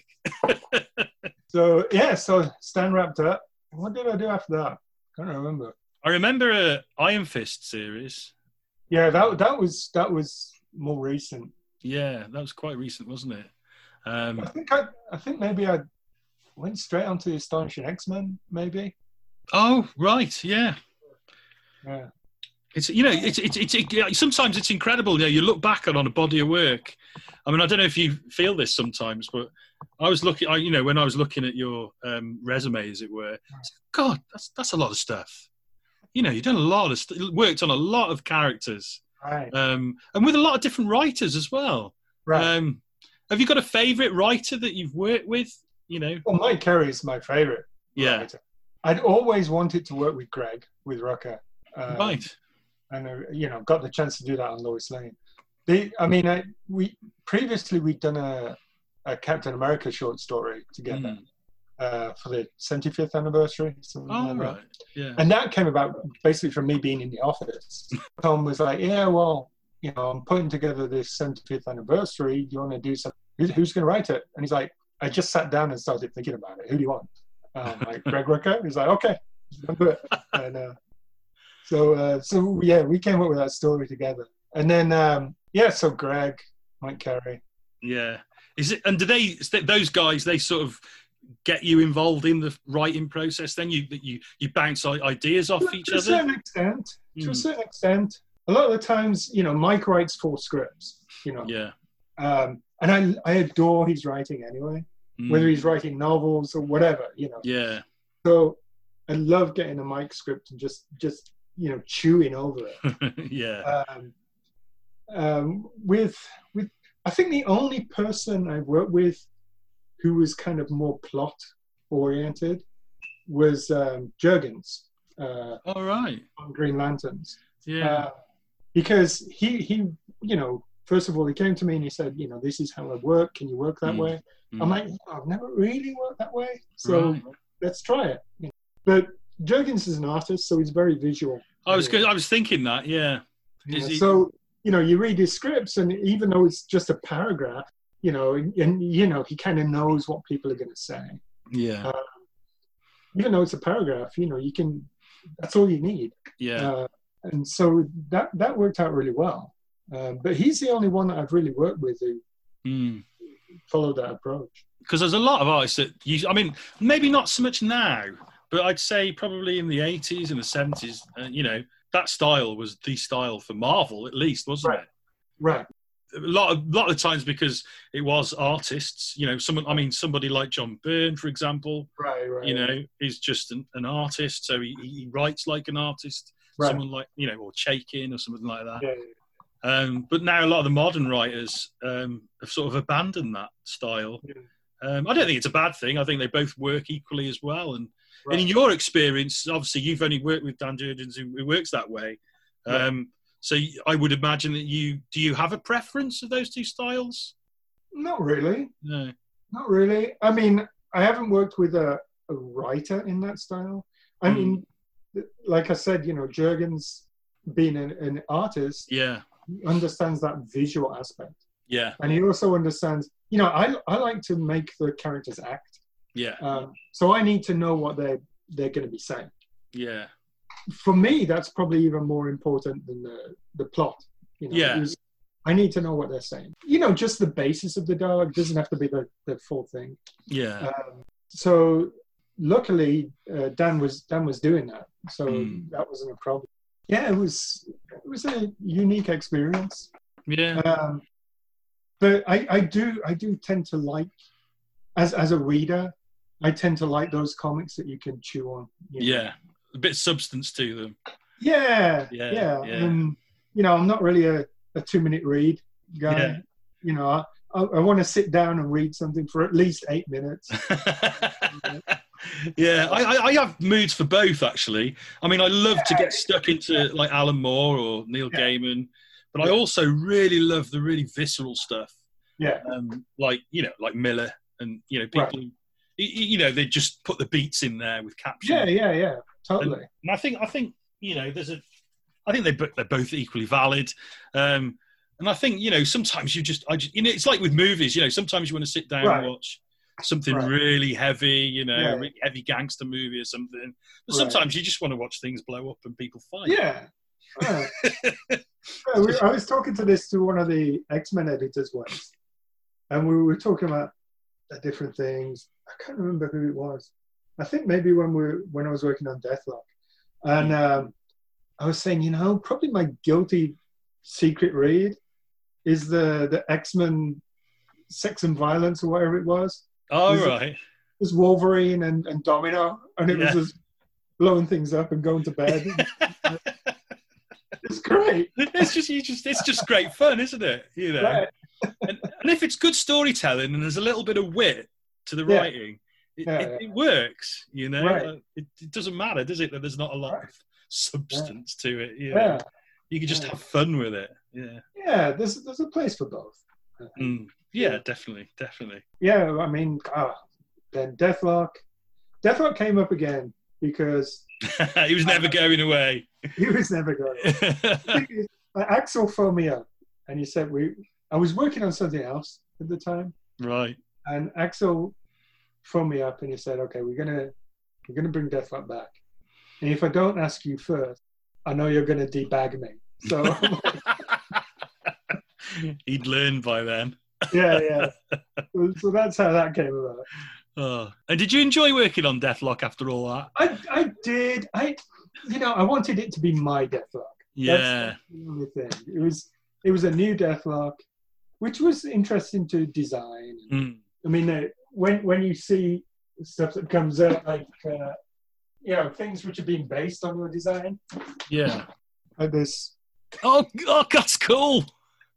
B: So yeah, so Stan wrapped up. What did I do after that? Can't remember.
A: I remember a Iron Fist series.
B: Yeah, that that was that was more recent.
A: Yeah, that was quite recent, wasn't it? Um,
B: I think I I think maybe I went straight onto the Astonishing X-Men, maybe.
A: oh, right, yeah.
B: Yeah.
A: It's you know it's it's it's it, sometimes it's incredible. You know, you look back on, on a body of work. I mean, I don't know if you feel this sometimes, but I was looking. I you know when I was looking at your um, resume, as it were, God, that's that's a lot of stuff. You know, you've done a lot of st- worked on a lot of characters,
B: Right.
A: um, and with a lot of different writers as well.
B: Right.
A: Um, have you got a favourite writer that you've worked with? You know,
B: Well, Mike Carey is my favorite.
A: yeah,
B: writer. I'd always wanted to work with Greg with Rucka. Um,
A: right,
B: and uh, you know, got the chance to do that on Lois Lane. The, I mean, I, we previously we'd done a, a Captain America short story together
A: Mm.
B: uh, for the seventy-fifth anniversary. Something
A: oh
B: like
A: right,
B: that.
A: yeah,
B: And that came about basically from me being in the office. Tom was like, "Yeah, well, you know, I'm putting together this seventy-fifth anniversary. Do you want to do something? Who's, who's going to write it?" And he's like, "I just sat down and started thinking about it. Who do you want?" Um, like Greg Rucka. He's like, "Okay, I'll do it." And uh, so, uh, so yeah, we came up with that story together. And then, um, yeah, so Greg, Mike Carey.
A: yeah. Is it? And do they? is that those guys? They sort of get you involved in the writing process. Then you you you bounce i- ideas off each
B: To a
A: other.
B: certain extent, to a
A: Mm.
B: certain extent. A lot of the times, you know, Mike writes full scripts, you know.
A: Yeah.
B: Um, and I, I adore his writing anyway,
A: Mm.
B: whether he's writing novels or whatever, you know.
A: Yeah.
B: So I love getting a Mike script and just, just you know, chewing over it.
A: yeah.
B: Um, um, with, with, I think the only person I worked with who was kind of more plot oriented was um, Jurgens uh,
A: All right.
B: on Green Lanterns.
A: Yeah.
B: Uh, because he, he, you know, first of all, he came to me and he said, you know, this is how I work. Can you work that
A: Mm.
B: way?
A: Mm.
B: I'm like, "Oh, I've never really worked that way. So
A: Right.
B: let's try it. You know. But Jurgens is an artist, so he's very visual.
A: I was good. I was thinking that. Yeah.
B: Yeah,
A: Is he-
B: so, you know, you read his scripts, and even though it's just a paragraph, you know, and, and you know, he kind of knows what people are going to say.
A: Yeah.
B: Uh, even though it's a paragraph, you know, you can, that's all you need.
A: Yeah.
B: Uh, and so that, that worked out really well. Um, but he's the only one that I've really worked with who
A: Mm.
B: followed that approach.
A: Because there's a lot of artists that use. I mean, maybe not so much now, but I'd say probably in the eighties and the seventies. Uh, you know, that style was the style for Marvel, at least, wasn't
B: Right.
A: it?
B: Right.
A: A lot of lot of times because it was artists. You know, someone. I mean, somebody like John Byrne, for example.
B: Right, right.
A: You know, is just an, an artist, so he, he writes like an artist.
B: Right.
A: Someone like you know, or Chaikin or something like that.
B: Yeah, yeah.
A: Um, but now a lot of the modern writers um, have sort of abandoned that style.
B: Yeah.
A: Um, I don't think it's a bad thing. I think they both work equally as well. And,
B: Right.
A: and in your experience, obviously you've only worked with Dan Jurgens who, who works that way. Um, so I would imagine that you, do you have a preference of those two styles?
B: Not really.
A: No.
B: Not really. I mean, I haven't worked with a, a writer in that style. I
A: Mm.
B: mean, like I said, you know, Jurgens being an, an artist,
A: Yeah.
B: he understands that visual aspect.
A: Yeah.
B: And he also understands, you know, I, I like to make the characters act.
A: Yeah.
B: Um, so I need to know what they're, they're going to be saying.
A: Yeah.
B: For me, that's probably even more important than the, the plot. You know,
A: Yeah.
B: is I need to know what they're saying. You know, just the basis of the dialogue doesn't have to be the, the full thing.
A: Yeah.
B: Um, so luckily, uh, Dan was Dan was doing that, so
A: Mm.
B: that wasn't a problem. Yeah, it was it was a unique experience.
A: Yeah.
B: Um, but I, I do I do tend to like, as as a reader, I tend to like those comics that you can chew on. You know?
A: Yeah. A bit of substance to them.
B: Yeah,
A: Yeah,
B: yeah,
A: yeah.
B: And you know, I'm not really a, a two minute read guy.
A: Yeah.
B: You know, I, I, I want to sit down and read something for at least eight minutes.
A: Yeah, I, I, I have moods for both, actually. I mean, I love to get stuck into like Alan Moore or Neil
B: Yeah.
A: Gaiman, but I also really love the really visceral stuff,
B: Yeah,
A: um, like, you know, like Miller and, you know, people,
B: Right.
A: who, y- y- you know, they just put the beats in there with captions.
B: yeah, yeah, yeah, totally.
A: And I think, I think, you know, there's a, I think they they're both equally valid. Um, and I think, you know, sometimes you just, I just, you know, it's like with movies, you know, sometimes you want to sit down
B: Right.
A: and watch something
B: Right.
A: really heavy, you know,
B: Yeah.
A: really heavy gangster movie or something. But
B: Right.
A: sometimes you just want to watch things blow up and people fight.
B: Yeah. Yeah. Yeah, we, I was talking to this to one of the X-Men editors once, and we were talking about the different things. I can't remember who it was. I think maybe when we when I was working on Deathlock, and um, I was saying, you know, probably my guilty secret read is the the X-Men Sex and Violence or whatever it was.
A: Oh,
B: it was,
A: right.
B: It was Wolverine and, and Domino, and it
A: Yeah.
B: was just blowing things up and going to bed. It's great.
A: It's just, you just, it's just great fun, isn't it? You know,
B: Right.
A: and, and if it's good storytelling and there's a little bit of wit to the
B: Yeah.
A: writing, it,
B: Yeah,
A: it,
B: yeah.
A: it works. You know,
B: Right.
A: Uh, it, it doesn't matter, does it? That there's not a lot
B: Right.
A: of substance to it. You know?
B: Yeah.
A: You can just
B: Yeah.
A: have fun with it. Yeah.
B: Yeah, there's there's a place for both. I think.
A: Mm. Yeah, definitely, definitely.
B: Yeah, I mean, ah, then Deathlock. Deathlock came up again because
A: He was never going away.
B: he was never going. Like, Axel phoned me up and he said we. I was working on something else at the time,
A: Right.
B: and Axel phoned me up and he said, "Okay, we're gonna we're gonna bring Deathlock back, and if I don't ask you first, I know you're gonna debag me." So
A: He'd learned by then.
B: yeah, yeah. So, so that's how that came about.
A: Oh. And did you enjoy working on Deathlock after all that?
B: I I did. I you know I wanted it to be my Deathlock.
A: Yeah.
B: That's the only thing. It was it was a new Deathlock, which was interesting to design.
A: Mm.
B: I mean, uh, when when you see stuff that comes out like uh, you know things which have been based on your design,
A: Yeah.
B: like this,
A: Oh, oh, that's cool.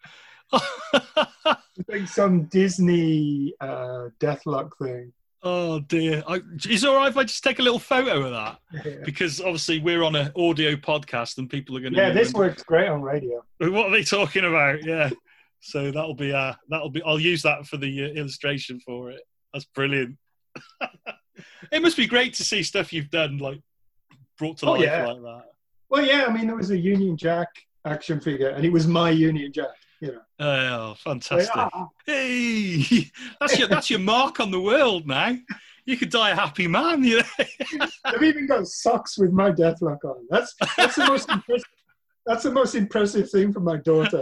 B: like some Disney uh, Deathlock thing.
A: Oh dear. I, is it all right if I just take a little photo of that?
B: Yeah,
A: Because obviously we're on an audio podcast and people are going to.
B: yeah this works great on radio.
A: What are they talking about? Yeah. So that'll be. Uh, that'll be. I'll use that for the uh, illustration for it. That's brilliant. It must be great to see stuff you've done like brought to
B: Oh,
A: life
B: yeah.
A: like that.
B: Well, yeah, I mean, there was a Union Jack action figure, and it was my Union Jack. You know,
A: Oh, fantastic!
B: Like, ah,
A: Hey, that's your that's your mark on the world now. You could die a happy man, you know.
B: I've even got socks with my Deathlock on. That's that's the most impressive, that's the most impressive thing for my daughter.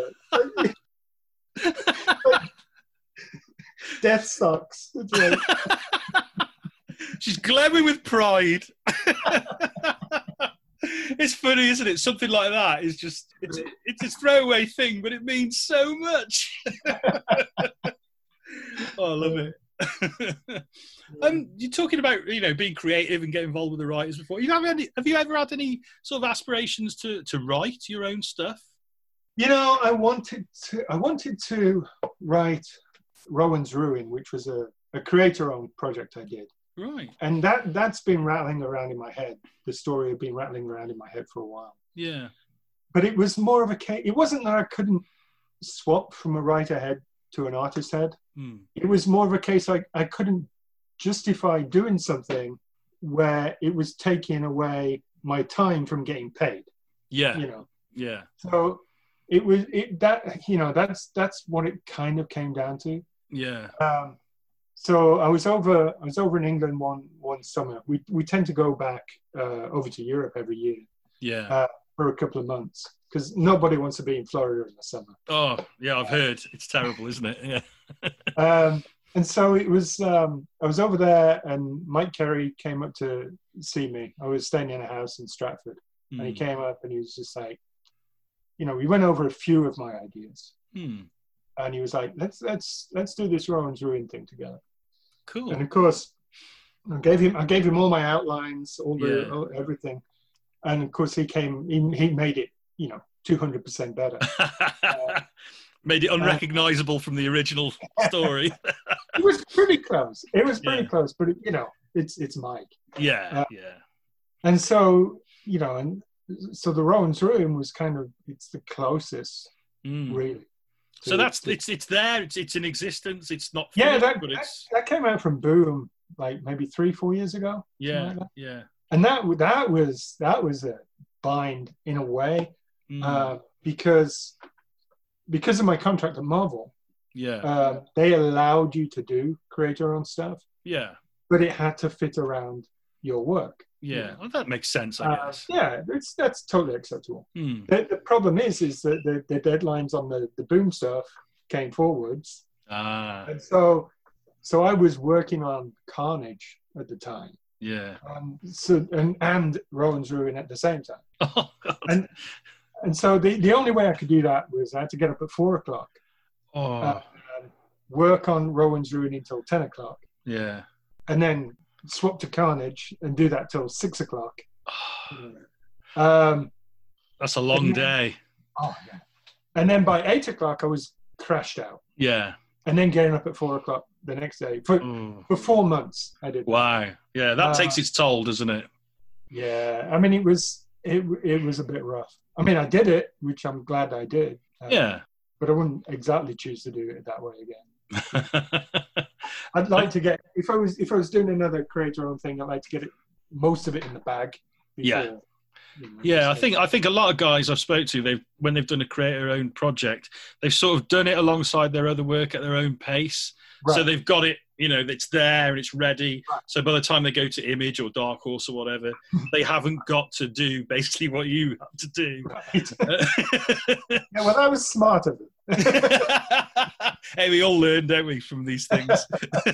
B: Death socks. It's like,
A: She's glowing with pride. It's funny, isn't it? Something like that is just, it's, it's a throwaway thing, but it means so much. Oh, I love it. Um, you're talking about, you know, being creative and getting involved with the writers before. You have any? Have you ever had any sort of aspirations to, to write your own stuff?
B: you know, I wanted to I wanted to write Rowan's Ruin, which was a, a creator-owned project I did.
A: Right.
B: And that, that's been rattling around in my head. The story had been rattling around in my head for a while.
A: Yeah.
B: But it was more of a case, it wasn't that I couldn't swap from a writer head to an artist head.
A: Hmm.
B: It was more of a case like I couldn't justify doing something where it was taking away my time from getting paid,
A: Yeah.
B: you know.
A: Yeah.
B: So it was, it that, you know, that's, that's what it kind of came down to.
A: Yeah.
B: Um, So I was over. I was over in England one one summer. We we tend to go back uh, over to Europe every year
A: Yeah.
B: uh, for a couple of months because nobody wants to be in Florida in the summer.
A: Oh, yeah, I've heard. It's terrible, isn't it? Yeah.
B: Um, and so it was. Um, I was over there, and Mike Carey came up to see me. I was staying in a house in Stratford,
A: Hmm.
B: and he came up and he was just like, you know, we went over a few of my ideas,
A: Hmm.
B: and he was like, let's let's let's do this Rowan's Ruin thing together.
A: Cool.
B: And of course, I gave him I gave him all my outlines, all the
A: Yeah.
B: all, everything, and of course he came. He, he made it, you know, two hundred percent better.
A: Made it unrecognizable from the original story.
B: It was pretty close. It was pretty
A: Yeah.
B: close, but it, you know, it's it's Mike,
A: Yeah,
B: Uh,
A: yeah.
B: and so you know, and so the Rowan's Ruin was kind of it's the closest,
A: Mm.
B: really.
A: So
B: to-
A: that's
B: to-
A: it's it's there. It's it's in existence. It's not.
B: yeah,
A: finished,
B: that,
A: but
B: that
A: it's
B: that came out from Boom like maybe three four years ago.
A: yeah,
B: like that.
A: yeah,
B: And that that was that was a bind in a way.
A: Mm.
B: uh, because because of my contract at Marvel.
A: Yeah.
B: Uh, they allowed you to do creator-owned stuff,
A: Yeah.
B: but it had to fit around your work.
A: Yeah.
B: Yeah.
A: Well, that makes sense, I
B: Uh,
A: guess.
B: yeah, it's, that's totally acceptable.
A: Mm.
B: The, the problem is, is that the, the deadlines on the, the Boom stuff came forwards,
A: Ah.
B: and so so I was working on Carnage at the time.
A: Yeah.
B: Um, so and and Rowan's Ruin at the same time.
A: Oh, God.
B: And and so the, the only way I could do that was I had to get up at four o'clock,
A: Oh.
B: uh, work on Rowan's Ruin until ten o'clock,
A: Yeah.
B: and then swap to Carnage and do that till six o'clock. Um,
A: That's a long
B: and then-
A: day.
B: oh yeah. And then by eight o'clock I was crashed out,
A: Yeah.
B: and then getting up at four o'clock the next day for
A: Oh.
B: for four months. I did. that.
A: Wow. Yeah, that
B: Uh,
A: takes its toll, doesn't it?
B: Yeah, I mean it was it it was a bit rough. I mean I did it, which I'm glad I did. Uh,
A: Yeah.
B: But I wouldn't exactly choose to do it that way again. I'd like to get if I was if I was doing another creator-owned thing, I'd like to get it most of it in the bag.
A: Yeah.
B: before, you know,
A: Yeah, I
B: so-
A: think I think a lot of guys I've spoke to, they've when they've done a creator-owned project, they've sort of done it alongside their other work at their own pace. So
B: Right.
A: they've got it, you know, it's there and it's ready.
B: Right.
A: So by the time they go to Image or Dark Horse or whatever, they haven't got to do basically what you have to do.
B: Right. Yeah, well, that was smart of them.
A: Hey, we all learn, don't we, from these things?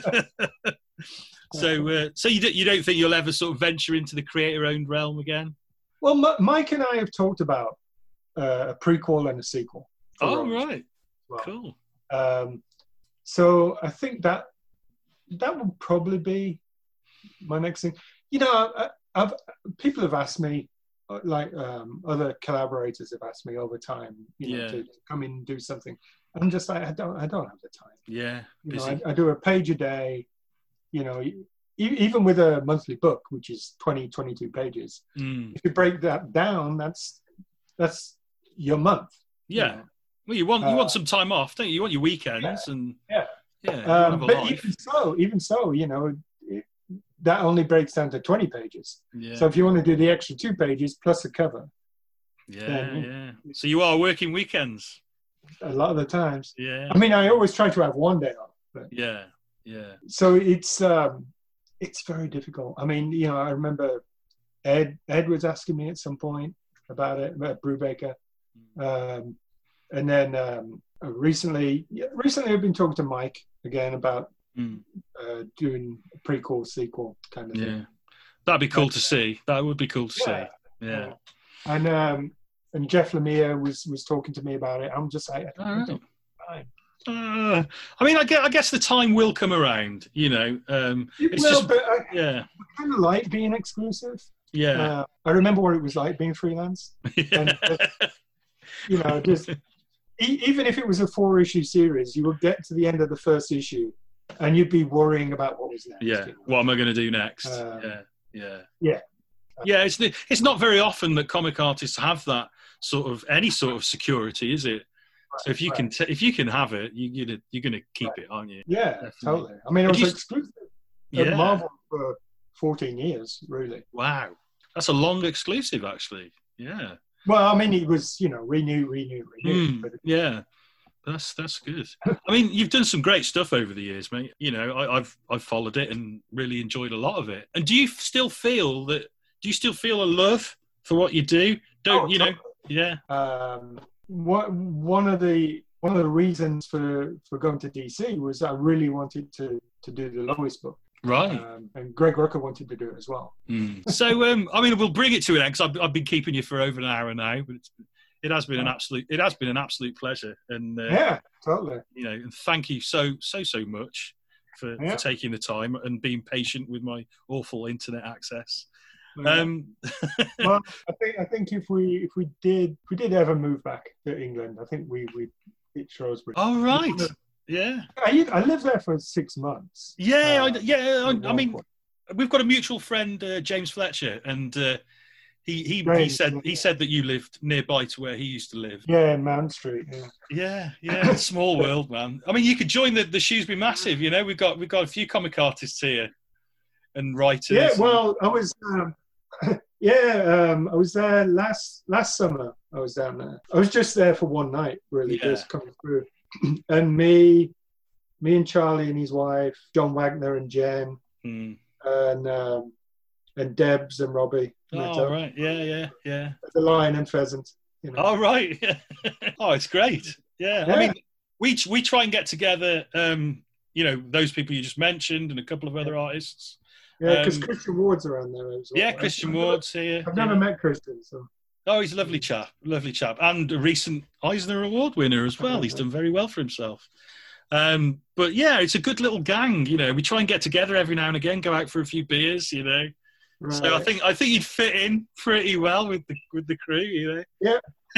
A: so, uh, so you don't you don't think you'll ever sort of venture into the creator-owned realm again?
B: Well, M- Mike and I have talked about uh, a prequel and a sequel. for
A: Oh,
B: Rowan's
A: right,
B: Well,
A: cool.
B: Um, so I think that that would probably be my next thing. You know, I, I've people have asked me, uh, like um, other collaborators have asked me over time, you know,
A: Yeah.
B: to come in and do something. I'm just like, I don't, I don't have the time.
A: Yeah,
B: You know,
A: busy.
B: I, I do a page a day. You know, e- even with a monthly book, which is twenty, twenty-two pages,
A: Mm.
B: if you break that down, that's that's your month. you
A: Yeah.
B: know.
A: Well, you want you
B: Uh,
A: want some time off, don't you? You want your weekends and
B: Yeah.
A: yeah. You
B: Um,
A: have a
B: but
A: life.
B: even so, even so, you know, it, that only breaks down to twenty pages.
A: Yeah,
B: So if you want to do the extra two pages plus a cover,
A: yeah,
B: then-
A: yeah. So you are working weekends.
B: a lot of the times,
A: Yeah,
B: I mean, I always try to have one day off. But,
A: yeah, yeah.
B: so it's um, it's very difficult. I mean, you know, I remember Ed Ed was asking me at some point about it, about Brubaker, um, and then um, recently, yeah, recently I've been talking to Mike again about
A: Mm.
B: uh, doing a prequel, sequel kind of
A: Yeah,
B: thing.
A: that'd be cool to see. That would be cool to
B: Yeah.
A: see. Yeah.
B: And um, and Jeff Lemire was was talking to me about it. I'm just like, I don't,
A: All
B: I
A: right.
B: don't have time.
A: Uh, I mean, I guess, I guess the time will come around. You know. Um,
B: It
A: It's
B: will,
A: just-
B: but I
A: yeah,
B: kind of like being exclusive.
A: yeah.
B: Uh, I remember what it was like being freelance. and, uh, You know, just e- even if it was a four issue series, you would get to the end of the first issue, and you'd be worrying about what was next.
A: Yeah.
B: you know.
A: What am I going to do next?
B: Um,
A: yeah. Yeah.
B: yeah.
A: Yeah. It's the, it's not very often that comic artists have that sort of any sort of security, is it? So if you
B: Right.
A: can t- if you can have it, you, you're gonna, you're going to keep it, aren't you?
B: Yeah,
A: Definitely.
B: totally. I mean, it
A: But
B: was
A: you-
B: exclusive
A: Yeah.
B: at Marvel for fourteen years, really.
A: Wow. That's a long exclusive, actually. Yeah.
B: Well, I mean, it was, you know, renew, renew, renew.
A: Mm,
B: But
A: yeah. That's that's good. I mean, you've done some great stuff over the years, mate. You know, I, I've I've followed it and really enjoyed a lot of it. And do you still feel that? Do you still feel a love for what you do? Don't
B: Oh,
A: you know?
B: totally.
A: Yeah.
B: um, what, one of the one of the reasons for, for going to D C was I really wanted to, to do the Lois book,
A: Right.
B: um, and Greg Rucka wanted to do it as well.
A: Mm. So, um, I mean, we'll bring it to an end because I've, I've been keeping you for over an hour now, but it's, it has been an absolute it has been an absolute pleasure. And uh,
B: Yeah, totally.
A: you know, and thank you so so so much for,
B: Yeah.
A: for taking the time and being patient with my awful internet access.
B: Yeah.
A: Um,
B: Well, I think I think if we if we did if we did ever move back to England, I think we we hit Shrewsbury.
A: oh right, yeah,
B: I, I lived there for six months.
A: yeah,
B: Uh,
A: I, yeah.
B: at
A: I, I
B: one
A: mean,
B: point.
A: we've got a mutual friend, uh, James Fletcher, and uh, he he, he
B: James,
A: said
B: yeah.
A: he said that you lived nearby to where he used to live.
B: Yeah, in Mount Street. Yeah.
A: Yeah, yeah, small world, man. I mean, you could join the the Shrewsbury Massive. You know, we've got we've got a few comic artists here and writers.
B: Yeah, well, I was. Um, Yeah, um, I was there last last summer. I was down there. I was just there for one night, really,
A: Yeah.
B: just coming through. And me, me and Charlie and his wife, John Wagner and Jen,
A: Mm.
B: and um, and Debs and Robbie. met
A: Oh,
B: up
A: right. Yeah, yeah, yeah.
B: at the Lion and Pheasant. You know.
A: Oh, right. Oh, it's great. Yeah.
B: Yeah.
A: I mean, we we try and get together, um, you know, those people you just mentioned and a couple of other artists.
B: Yeah, because
A: um,
B: Christian Ward's around there as well.
A: Yeah, Christian
B: I've never-
A: Ward's here.
B: I've never
A: yeah.
B: met Christian, so
A: Oh, he's a lovely chap, lovely chap, and a recent Eisner Award winner as well. He's done very well for himself. Um, but yeah, it's a good little gang. You know, we try and get together every now and again, go out for a few beers. You know,
B: right.
A: so I think I think you'd fit in pretty well with the with the crew. You know.
B: Yeah.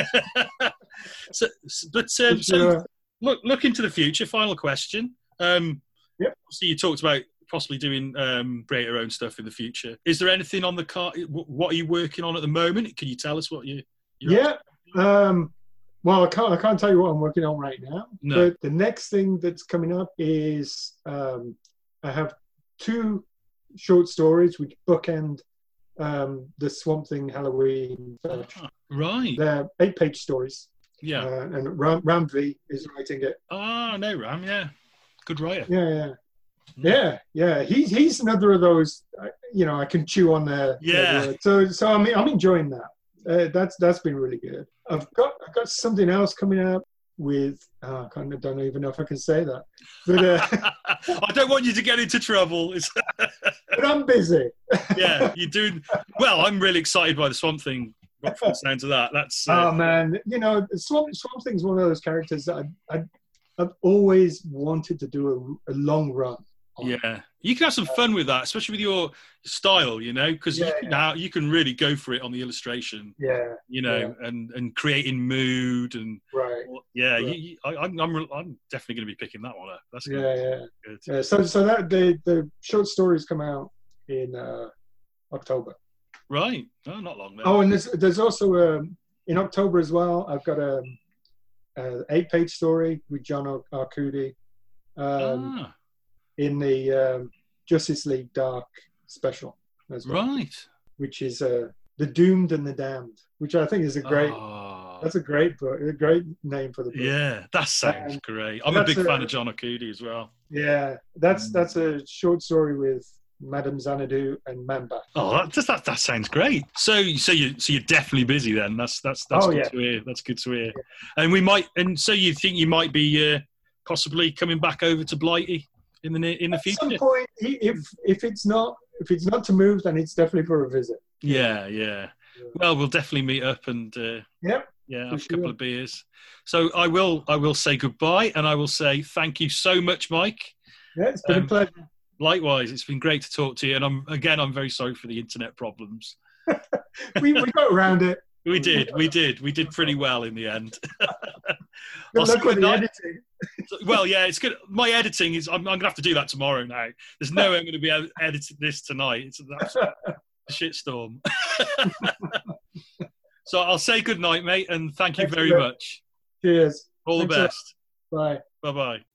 A: so, but um, so
B: Sure.
A: look look into the future. Final question. Um,
B: Yep.
A: So you talked about possibly doing um, create your own stuff in the future. Is there anything on the car? What are you working on at the moment? Can you tell us what you? you're
B: Yeah. Um, well, I can't. I can't tell you what I'm working on right now.
A: No.
B: But the next thing that's coming up is um, I have two short stories which bookend um, the Swamp Thing Halloween.
A: Ah, right.
B: They're eight-page stories.
A: Yeah.
B: Uh, and Ram, Ram V is writing it.
A: Oh, no, Ram, yeah. Good writer.
B: Yeah, yeah. Yeah, yeah. He's he's another of those. uh, You know, I can chew on their.
A: Yeah.
B: their words. So so I'm I'm enjoying that. Uh, that's that's been really good. I've got I've got something else coming up with. Oh, I kind of don't even know if I can say that, but uh,
A: I don't want you to get into trouble. It's
B: but I'm busy.
A: yeah, you're doing well. I'm really excited by the Swamp Thing. From the sound of that, that's uh,
B: Oh man, you know, Swamp Swamp Thing's one of those characters that I, I I've always wanted to do a, a long run on.
A: yeah. You can have some fun with that, especially with your style, you know, because
B: Yeah,
A: you can now you can really go for it on the illustration,
B: Yeah,
A: you know, and and creating mood and
B: right.
A: yeah.
B: Right.
A: You, you, I, I'm I'm I'm definitely going to be picking that one up. That's good.
B: Yeah, yeah.
A: Good.
B: Yeah, so so that the the short stories come out in uh, October.
A: Right. No, not long. Then.
B: Oh, and there's there's also um, in October as well. I've got a, a eight page story with John Ar- Arcudi um,
A: ah,
B: in the um, Justice League Dark special as well,
A: right.
B: which is uh, The Doomed and the Damned, which I think is a great.
A: Oh,
B: That's a great book, a great name for the book.
A: yeah, that sounds
B: Um,
A: great. I'm a
B: that's
A: big
B: a-
A: fan of John Arcudi as well.
B: Yeah, that's
A: Mm.
B: that's a short story with Madame Xanadu and Mamba.
A: Oh, that, that that that sounds great. So, so you so you're definitely busy then. That's that's that's
B: Oh,
A: good
B: yeah.
A: to hear. That's good to hear. And we might. And so you think you might be uh, possibly coming back over to Blighty in the near, in the
B: At some
A: future?
B: point, i- if if it's not if it's not to move, then it's definitely for a visit.
A: Yeah, yeah. Well, we'll definitely meet up and uh,
B: Yep.
A: yeah,
B: For
A: have a couple
B: sure.
A: of beers. So I will I will say goodbye and I will say thank you so much, Mike.
B: Yeah, it's been
A: Um,
B: a pleasure.
A: Likewise, it's been great to talk to you. And I'm again, I'm very sorry for the internet problems.
B: We, we got around it.
A: We did, we did, we did pretty well in the end. I'll
B: Good
A: say
B: luck with
A: good
B: the
A: night.
B: editing.
A: Well, yeah, it's good. My editing is. I'm, I'm going to have to do that tomorrow now. There's no way I'm going to be able to edit this tonight. It's an absolute shitstorm. So I'll say good night, mate, and thank you
B: Thanks
A: very
B: a lot.
A: much.
B: Cheers.
A: All the
B: Thanks a lot.
A: best.
B: Bye.
A: Bye bye.